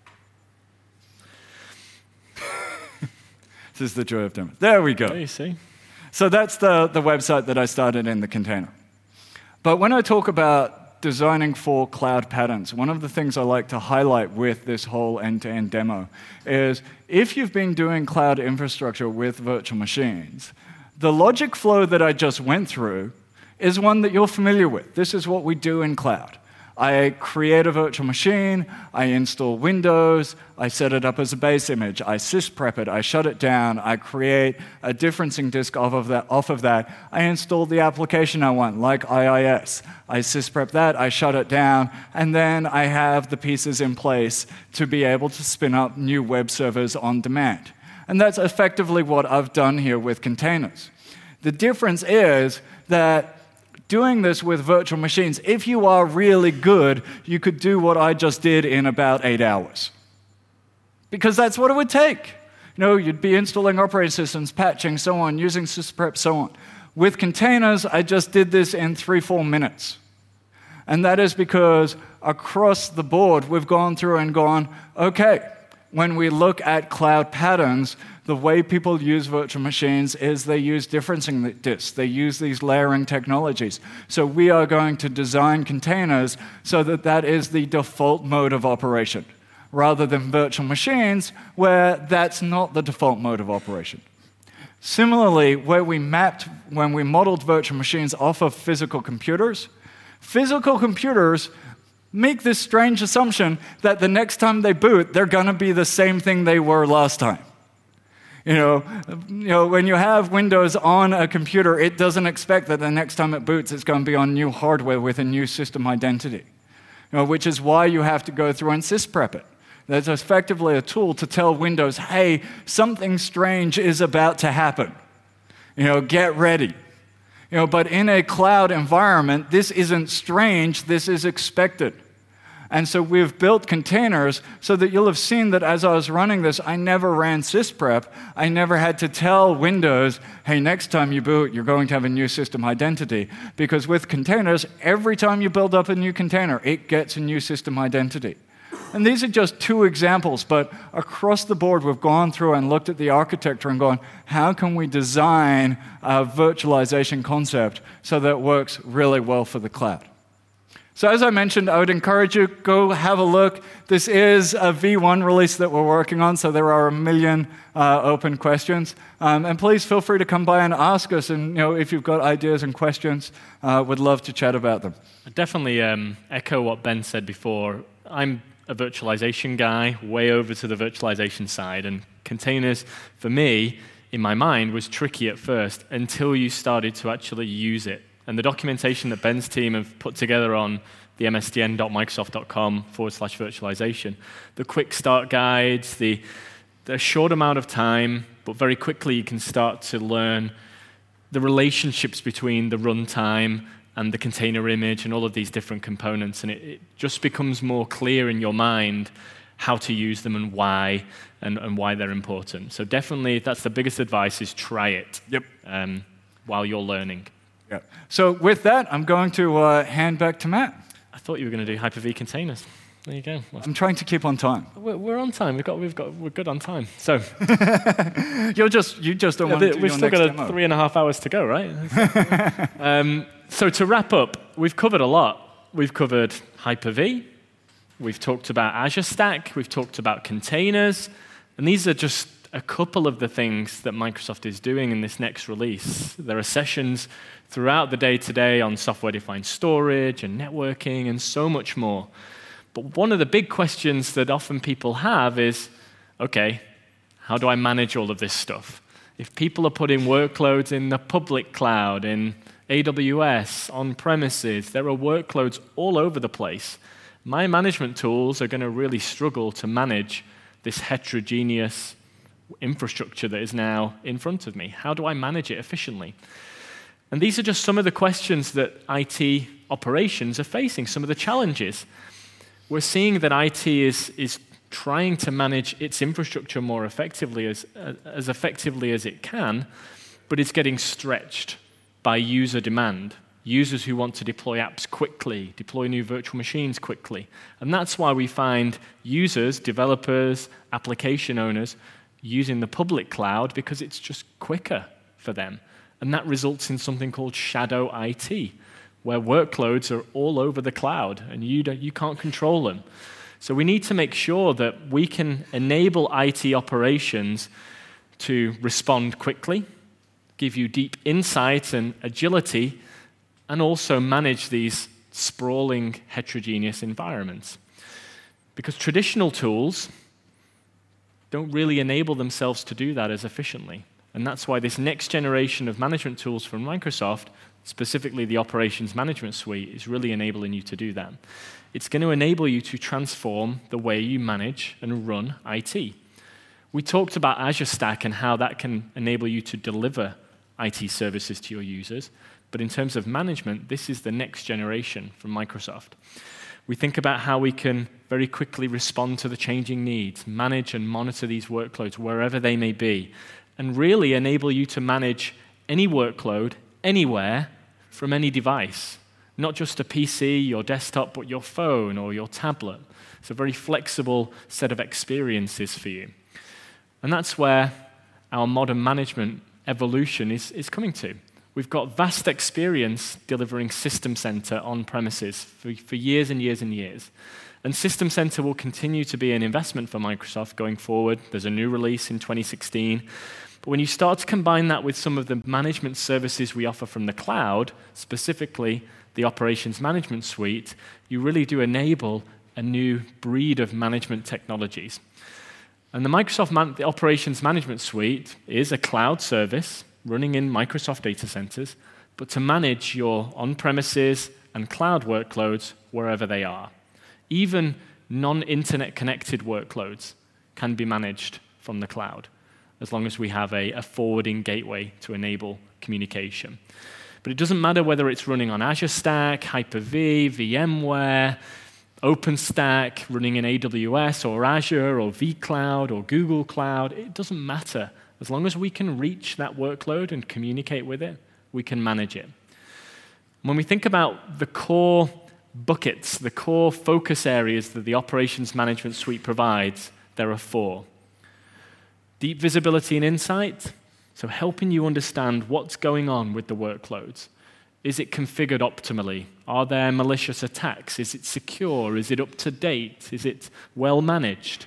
This is the joy of demo. There we go. There you see. So that's the, the website that I started in the container. But when I talk about designing for cloud patterns. One of the things I like to highlight with this whole end-to-end demo is if you've been doing cloud infrastructure with virtual machines, the logic flow that I just went through is one that you're familiar with. This is what we do in cloud. I create a virtual machine, I install Windows, I set it up as a base image, I sysprep it, I shut it down, I create a differencing disk off of that, off of that. I install the application I want, like I I S. I sysprep that, I shut it down, and then I have the pieces in place to be able to spin up new web servers on demand. And that's effectively what I've done here with containers. The difference is that doing this with virtual machines, if you are really good, you could do what I just did in about eight hours. Because that's what it would take. You know, you'd be installing operating systems, patching, so on, using sysprep, so on. With containers, I just did this in three, four minutes. And that is because across the board, we've gone through and gone, okay, when we look at cloud patterns, the way people use virtual machines is they use differencing disks. They use these layering technologies. So we are going to design containers so that that is the default mode of operation, rather than virtual machines where that's not the default mode of operation. Similarly, where we mapped, when we modeled virtual machines off of physical computers, physical computers make this strange assumption that the next time they boot, they're going to be the same thing they were last time. You know, you know, when you have Windows on a computer, it doesn't expect that the next time it boots, it's going to be on new hardware with a new system identity, you know, which is why you have to go through and sysprep it. That's effectively a tool to tell Windows, hey, something strange is about to happen. You know, get ready. You know, but in a cloud environment, this isn't strange, this is expected. And so we've built containers so that you'll have seen that as I was running this, I never ran sysprep. I never had to tell Windows, hey, next time you boot, you're going to have a new system identity. Because with containers, every time you build up a new container, it gets a new system identity. And these are just two examples, but across the board, we've gone through and looked at the architecture and gone, how can we design a virtualization concept so that it works really well for the cloud? So as I mentioned, I would encourage you, go have a look. This is a V one release that we're working on, so there are a million uh, open questions. Um, and please feel free to come by and ask us, and you know, if you've got ideas and questions, uh, we'd love to chat about them. I definitely um, echo what Ben said before. I'm a virtualization guy, way over to the virtualization side, and containers, for me, in my mind, was tricky at first until you started to actually use it. And the documentation that Ben's team have put together on the m s d n dot microsoft dot com forward slash virtualization, the quick start guides, the, the short amount of time, but very quickly you can start to learn the relationships between the runtime and the container image and all of these different components. And it, it just becomes more clear in your mind how to use them and why, and, and why they're important. So definitely, that's the biggest advice, is try it Yep. um, while you're learning. Yeah. So with that, I'm going to uh, hand back to Matt. I thought you were going to do Hyper-V containers. There you go. Well, I'm trying to keep on time. we're, we're on time. We've got, we've got, we're good on time. So You're just, you just don't yeah, want to do we've your still next got demo. a three and a half hours to go, right? um, so to wrap up, we've covered a lot. We've covered Hyper-V. We've talked about Azure Stack. We've talked about containers. And these are just a couple of the things that Microsoft is doing in this next release. There are sessions throughout the day today on software-defined storage and networking and so much more. But one of the big questions that often people have is, okay, how do I manage all of this stuff? If people are putting workloads in the public cloud, in A W S, on premises, there are workloads all over the place. My management tools are going to really struggle to manage this heterogeneous infrastructure that is now in front of me. How do I manage it efficiently? And these are just some of the questions that I T operations are facing, some of the challenges. We're seeing that I T is, is trying to manage its infrastructure more effectively, as, as effectively as it can, but it's getting stretched by user demand. Users who want to deploy apps quickly, deploy new virtual machines quickly. And that's why we find users, developers, application owners using the public cloud, because it's just quicker for them. And that results in something called shadow I T, where workloads are all over the cloud, and you, don't, you can't control them. So we need to make sure that we can enable I T operations to respond quickly, give you deep insight and agility, and also manage these sprawling, heterogeneous environments. Because traditional tools don't really enable themselves to do that as efficiently. And that's why this next generation of management tools from Microsoft, specifically the Operations Management Suite, is really enabling you to do that. It's going to enable you to transform the way you manage and run I T. We talked about Azure Stack and how that can enable you to deliver I T services to your users. But in terms of management, this is the next generation from Microsoft. We think about how we can very quickly respond to the changing needs, manage and monitor these workloads wherever they may be, and really enable you to manage any workload, anywhere, from any device. Not just a P C, your desktop, but your phone or your tablet. It's a very flexible set of experiences for you. And that's where our modern management evolution is, is coming to. We've got vast experience delivering System Center on premises for, for years and years and years. And System Center will continue to be an investment for Microsoft going forward. There's a new release in twenty sixteen. But when you start to combine that with some of the management services we offer from the cloud, specifically the Operations Management Suite, you really do enable a new breed of management technologies. And the Microsoft Man- the Operations Management Suite is a cloud service running in Microsoft data centers, but to manage your on-premises and cloud workloads wherever they are. Even non-internet connected workloads can be managed from the cloud, as long as we have a, a forwarding gateway to enable communication. But it doesn't matter whether it's running on Azure Stack, Hyper-V, VMware, OpenStack, running in A W S or Azure or vCloud or Google Cloud. It doesn't matter. As long as we can reach that workload and communicate with it, we can manage it. When we think about the core buckets, the core focus areas that the Operations Management Suite provides, there are four. Deep visibility and insight, so helping you understand what's going on with the workloads. Is it configured optimally? Are there malicious attacks? Is it secure? Is it up to date? Is it well managed?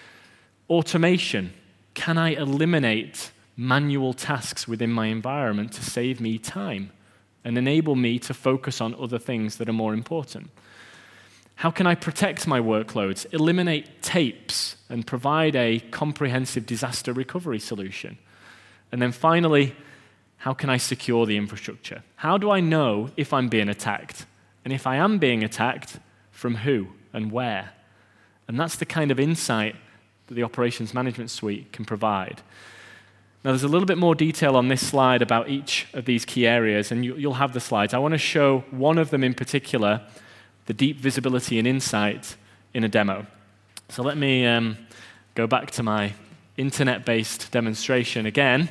Automation. Can I eliminate manual tasks within my environment to save me time and enable me to focus on other things that are more important? How can I protect my workloads, eliminate tapes, and provide a comprehensive disaster recovery solution? And then finally, how can I secure the infrastructure? How do I know if I'm being attacked? And if I am being attacked, from who and where? And that's the kind of insight that the Operations Management Suite can provide. Now, there's a little bit more detail on this slide about each of these key areas, and you, you'll have the slides. I want to show one of them in particular, the deep visibility and insight, in a demo. So let me um, go back to my internet-based demonstration again.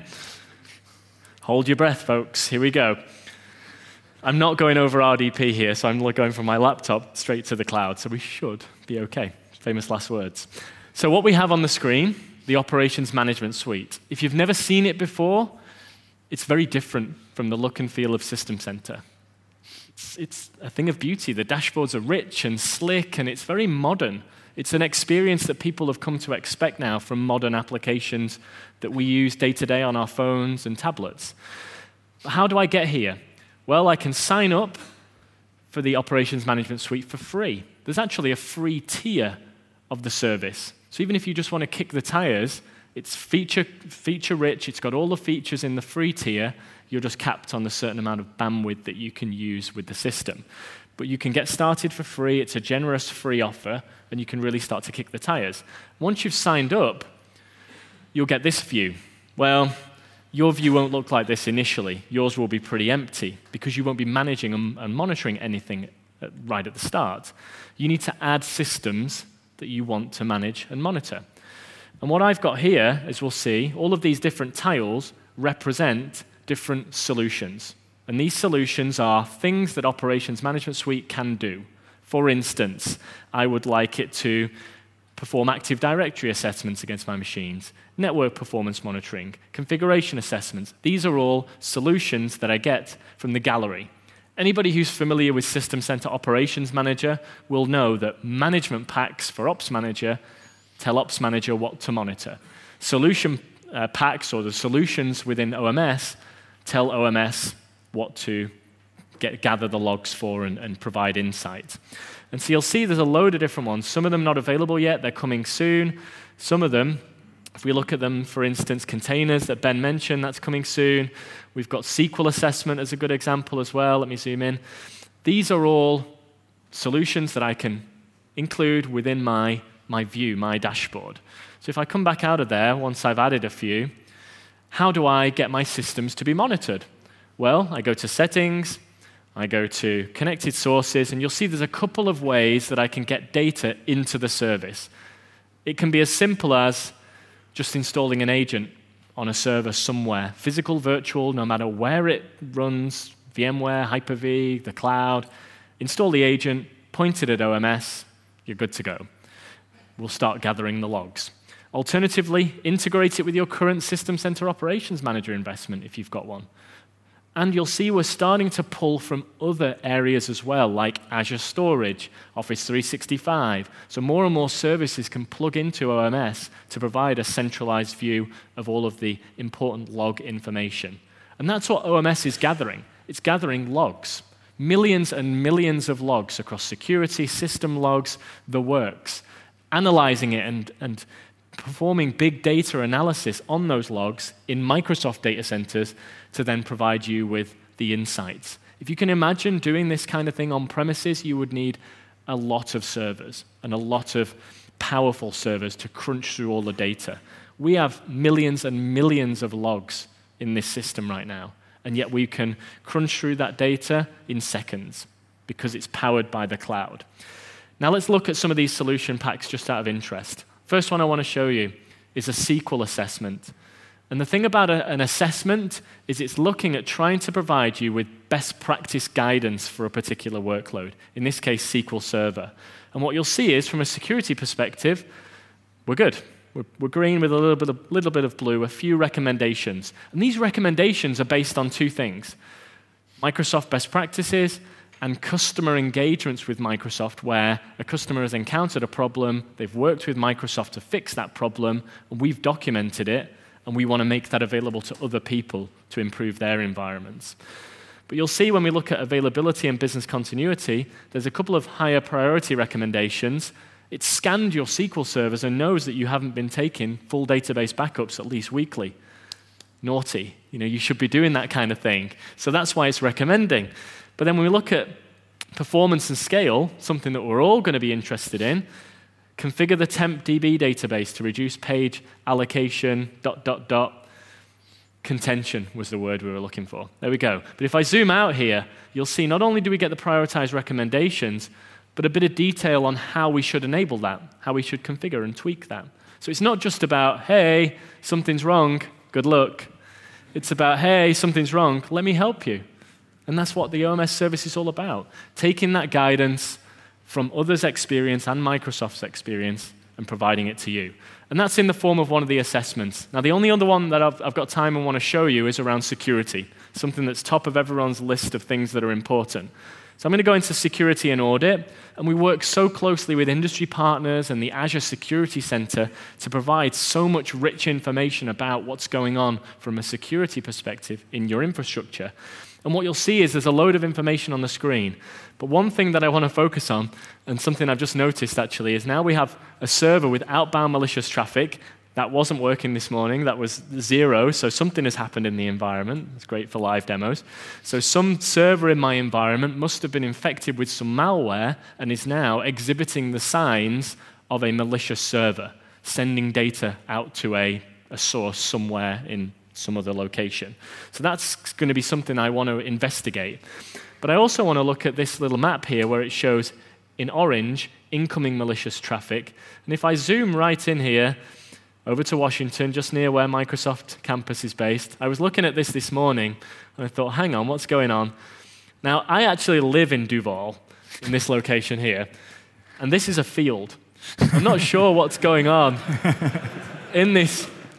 Hold your breath, folks. Here we go. I'm not going over R D P here, so I'm going from my laptop straight to the cloud, so we should be okay. Famous last words. So what we have on the screen, the Operations Management Suite. If you've never seen it before, it's very different from the look and feel of System Center. It's, it's a thing of beauty. The dashboards are rich and slick, and it's very modern. It's an experience that people have come to expect now from modern applications that we use day to day on our phones and tablets. But how do I get here? Well, I can sign up for the Operations Management Suite for free. There's actually a free tier of the service. So even if you just want to kick the tires, it's feature, feature rich, it's got all the features in the free tier, you're just capped on the certain amount of bandwidth that you can use with the system. But you can get started for free, it's a generous free offer, and you can really start to kick the tires. Once you've signed up, you'll get this view. Well, your view won't look like this initially. Yours will be pretty empty because you won't be managing and monitoring anything right at the start. You need to add systems that you want to manage and monitor. And what I've got here, as we'll see, all of these different tiles represent different solutions. And these solutions are things that Operations Management Suite can do. For instance, I would like it to perform Active Directory assessments against my machines, network performance monitoring, configuration assessments. These are all solutions that I get from the gallery. Anybody who's familiar with System Center Operations Manager will know that management packs for Ops Manager tell Ops Manager what to monitor. Solution uh, packs, or the solutions within O M S, tell O M S what to get, gather the logs for and, and provide insight. And so you'll see there's a load of different ones. Some of them not available yet, they're coming soon. Some of them, if we look at them, for instance, containers that Ben mentioned, that's coming soon. We've got S Q L assessment as a good example as well. Let me zoom in. These are all solutions that I can include within my, my view, my dashboard. So if I come back out of there, once I've added a few, how do I get my systems to be monitored? Well, I go to Settings, I go to Connected Sources, and you'll see there's a couple of ways that I can get data into the service. It can be as simple as just installing an agent on a server somewhere, physical, virtual, no matter where it runs, VMware, Hyper-V, the cloud. Install the agent, point it at O M S, you're good to go. We'll start gathering the logs. Alternatively, integrate it with your current System Center Operations Manager investment if you've got one. And you'll see we're starting to pull from other areas as well, like Azure Storage, Office three sixty-five. So more and more services can plug into O M S to provide a centralized view of all of the important log information. And that's what O M S is gathering. It's gathering logs. Millions and millions of logs across security, system logs, the works. Analyzing it and, and performing big data analysis on those logs in Microsoft data centers to then provide you with the insights. If you can imagine doing this kind of thing on premises, you would need a lot of servers and a lot of powerful servers to crunch through all the data. We have millions and millions of logs in this system right now, and yet we can crunch through that data in seconds because it's powered by the cloud. Now let's look at some of these solution packs just out of interest. First one I want to show you is a S Q L assessment. And the thing about a, an assessment is it's looking at trying to provide you with best practice guidance for a particular workload, in this case, S Q L Server. And what you'll see is, from a security perspective, we're good. We're, we're green with a little bit, of, little bit of blue, a few recommendations. And these recommendations are based on two things: Microsoft best practices and customer engagements with Microsoft, where a customer has encountered a problem, they've worked with Microsoft to fix that problem, and we've documented it, and we want to make that available to other people to improve their environments. But you'll see when we look at availability and business continuity, there's a couple of higher priority recommendations. It scanned your S Q L servers and knows that you haven't been taking full database backups at least weekly. Naughty. You know, you should be doing that kind of thing. So that's why it's recommending. But then when we look at performance and scale, something that we're all going to be interested in, configure the temp D B database to reduce page allocation, dot, dot, dot. Contention was the word we were looking for. There we go. But if I zoom out here, you'll see not only do we get the prioritized recommendations, but a bit of detail on how we should enable that, how we should configure and tweak that. So it's not just about, hey, something's wrong, good luck. It's about, hey, something's wrong, let me help you. And that's what the O M S service is all about, taking that guidance from others' experience and Microsoft's experience and providing it to you. And that's in the form of one of the assessments. Now, the only other one that I've, I've got time and want to show you is around security, something that's top of everyone's list of things that are important. So I'm going to go into security and audit, and we work so closely with industry partners and the Azure Security Center to provide so much rich information about what's going on from a security perspective in your infrastructure. And what you'll see is there's a load of information on the screen. But one thing that I want to focus on, and something I've just noticed actually, is now we have a server with outbound malicious traffic. That wasn't working this morning. That was zero, so something has happened in the environment. It's great for live demos. So some server in my environment must have been infected with some malware and is now exhibiting the signs of a malicious server, sending data out to a, a source somewhere in some other location. So that's going to be something I want to investigate. But I also want to look at this little map here where it shows in orange incoming malicious traffic. And if I zoom right in here over to Washington, just near where Microsoft campus is based, I was looking at this this morning and I thought, hang on, what's going on? Now, I actually live in Duval, in this location here, and this is a field. I'm not sure what's going on in this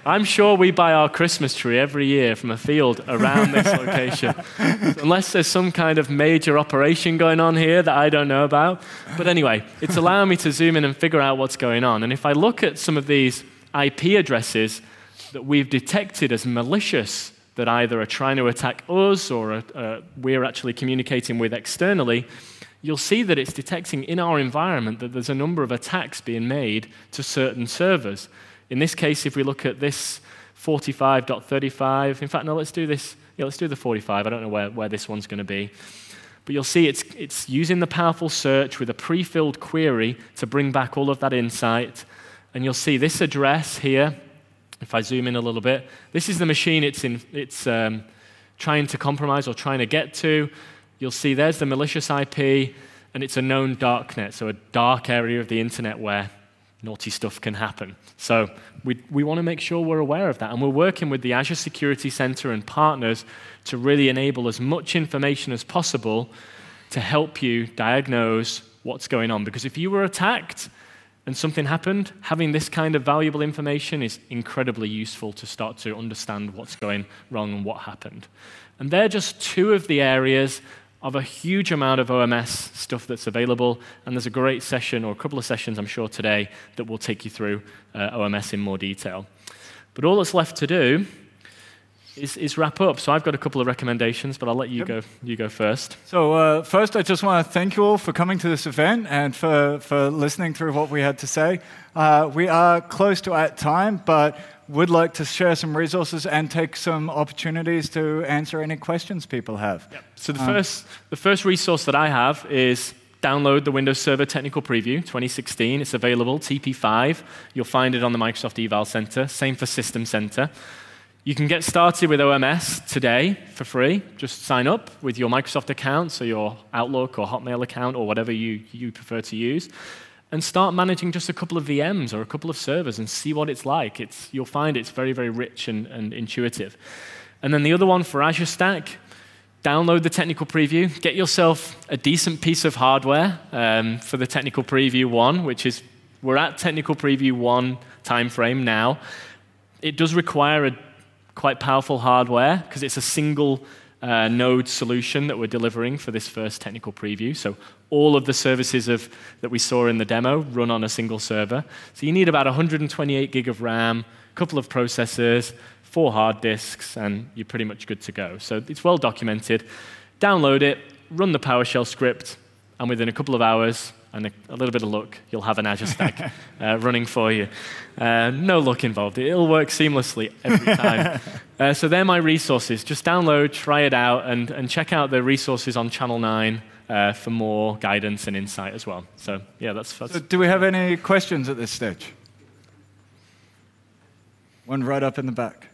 I'm sure we buy our Christmas tree every year from a field around this location. So unless there's some kind of major operation going on here that I don't know about. But anyway, it's allowing me to zoom in and figure out what's going on. And if I look at some of these I P addresses that we've detected as malicious, that either are trying to attack us or uh, we're actually communicating with externally, you'll see that it's detecting in our environment that there's a number of attacks being made to certain servers. In this case, if we look at this forty-five dot thirty-five, in fact, no, let's do this. Yeah, let's do the forty-five. I don't know where, where this one's going to be. But you'll see it's, it's using the powerful search with a pre-filled query to bring back all of that insight. And you'll see this address here. If I zoom in a little bit, this is the machine it's, in, it's um, trying to compromise or trying to get to. You'll see there's the malicious I P, and it's a known darknet, so a dark area of the internet where naughty stuff can happen. So we, we want to make sure we're aware of that, and we're working with the Azure Security Center and partners to really enable as much information as possible to help you diagnose what's going on. Because if you were attacked, and something happened, having this kind of valuable information is incredibly useful to start to understand what's going wrong and what happened. And they're just two of the areas of a huge amount of O M S stuff that's available, and there's a great session, or a couple of sessions, I'm sure, today that will take you through uh, O M S in more detail. But all that's left to do Is, is wrap up. So I've got a couple of recommendations, but I'll let you yep. go. You go first. So uh, first, I just want to thank you all for coming to this event and for, for listening through what we had to say. Uh, we are close to at time, but would like to share some resources and take some opportunities to answer any questions people have. Yep. So the um, first, the first resource that I have is download the Windows Server Technical Preview twenty sixteen. It's available, T P five. You'll find it on the Microsoft Eval Center. Same for System Center. You can get started with O M S today for free. Just sign up with your Microsoft account, so your Outlook or Hotmail account or whatever you, you prefer to use, and start managing just a couple of V Ms or a couple of servers and see what it's like. It's, you'll find it's very, very rich and, and intuitive. And then the other one for Azure Stack, download the Technical Preview. Get yourself a decent piece of hardware um, for the Technical Preview one, which is, we're at Technical Preview one timeframe now. It does require a quite powerful hardware, because it's a single uh, node solution that we're delivering for this first technical preview. So all of the services of, that we saw in the demo run on a single server. So you need about one hundred twenty-eight gig of RAM, a couple of processors, four hard disks, and you're pretty much good to go. So it's well documented. Download it, run the PowerShell script, and within a couple of hours, and a, a little bit of luck, you'll have an Azure Stack uh, running for you. Uh, no luck involved. It'll work seamlessly every time. uh, so they're my resources. Just download, try it out, and, and check out the resources on Channel nine uh, for more guidance and insight as well. So yeah, that's... that's so do we have any questions at this stage? One right up in the back.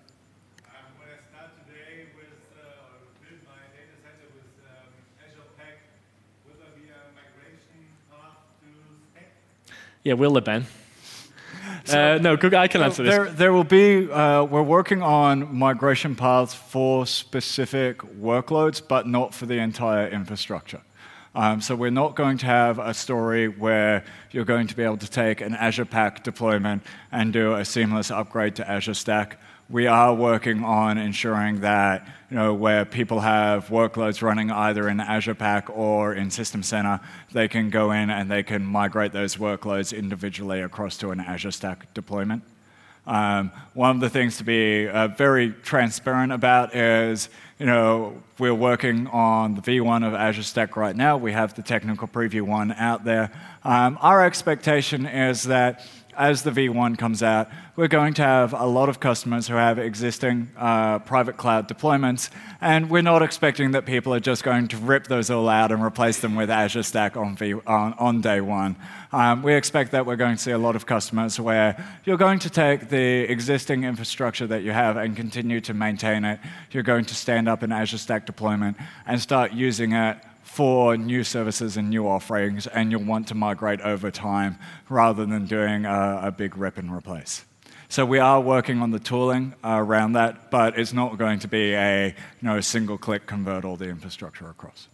Yeah, will there, Ben? So, uh, no, Google, I can so answer this. There, there will be, uh, we're working on migration paths for specific workloads, but not for the entire infrastructure. Um, so we're not going to have a story where you're going to be able to take an Azure Pack deployment and do a seamless upgrade to Azure Stack. We are working on ensuring that, you know, where people have workloads running either in Azure Pack or in System Center, they can go in and they can migrate those workloads individually across to an Azure Stack deployment. Um, one of the things to be uh, very transparent about is, you know, we're working on the V one of Azure Stack right now. We have the technical preview one out there. Um, our expectation is that as the V one comes out, we're going to have a lot of customers who have existing uh, private cloud deployments, and we're not expecting that people are just going to rip those all out and replace them with Azure Stack on, v on, on day one. Um, we expect that we're going to see a lot of customers where you're going to take the existing infrastructure that you have and continue to maintain it. You're going to stand up an Azure Stack deployment and start using it for new services and new offerings, and you'll want to migrate over time rather than doing a, a big rip and replace. So we are working on the tooling uh, around that, but it's not going to be a you know, single-click convert all the infrastructure across.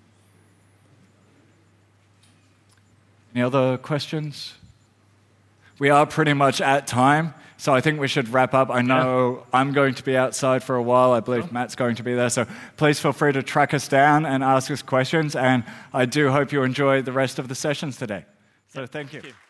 Any other questions? we are pretty much at time, so I think we should wrap up. I know yeah. I'm going to be outside for a while. I believe oh. Matt's going to be there, so please feel free to track us down and ask us questions, and I do hope you enjoy the rest of the sessions today. So thank you. Thank you.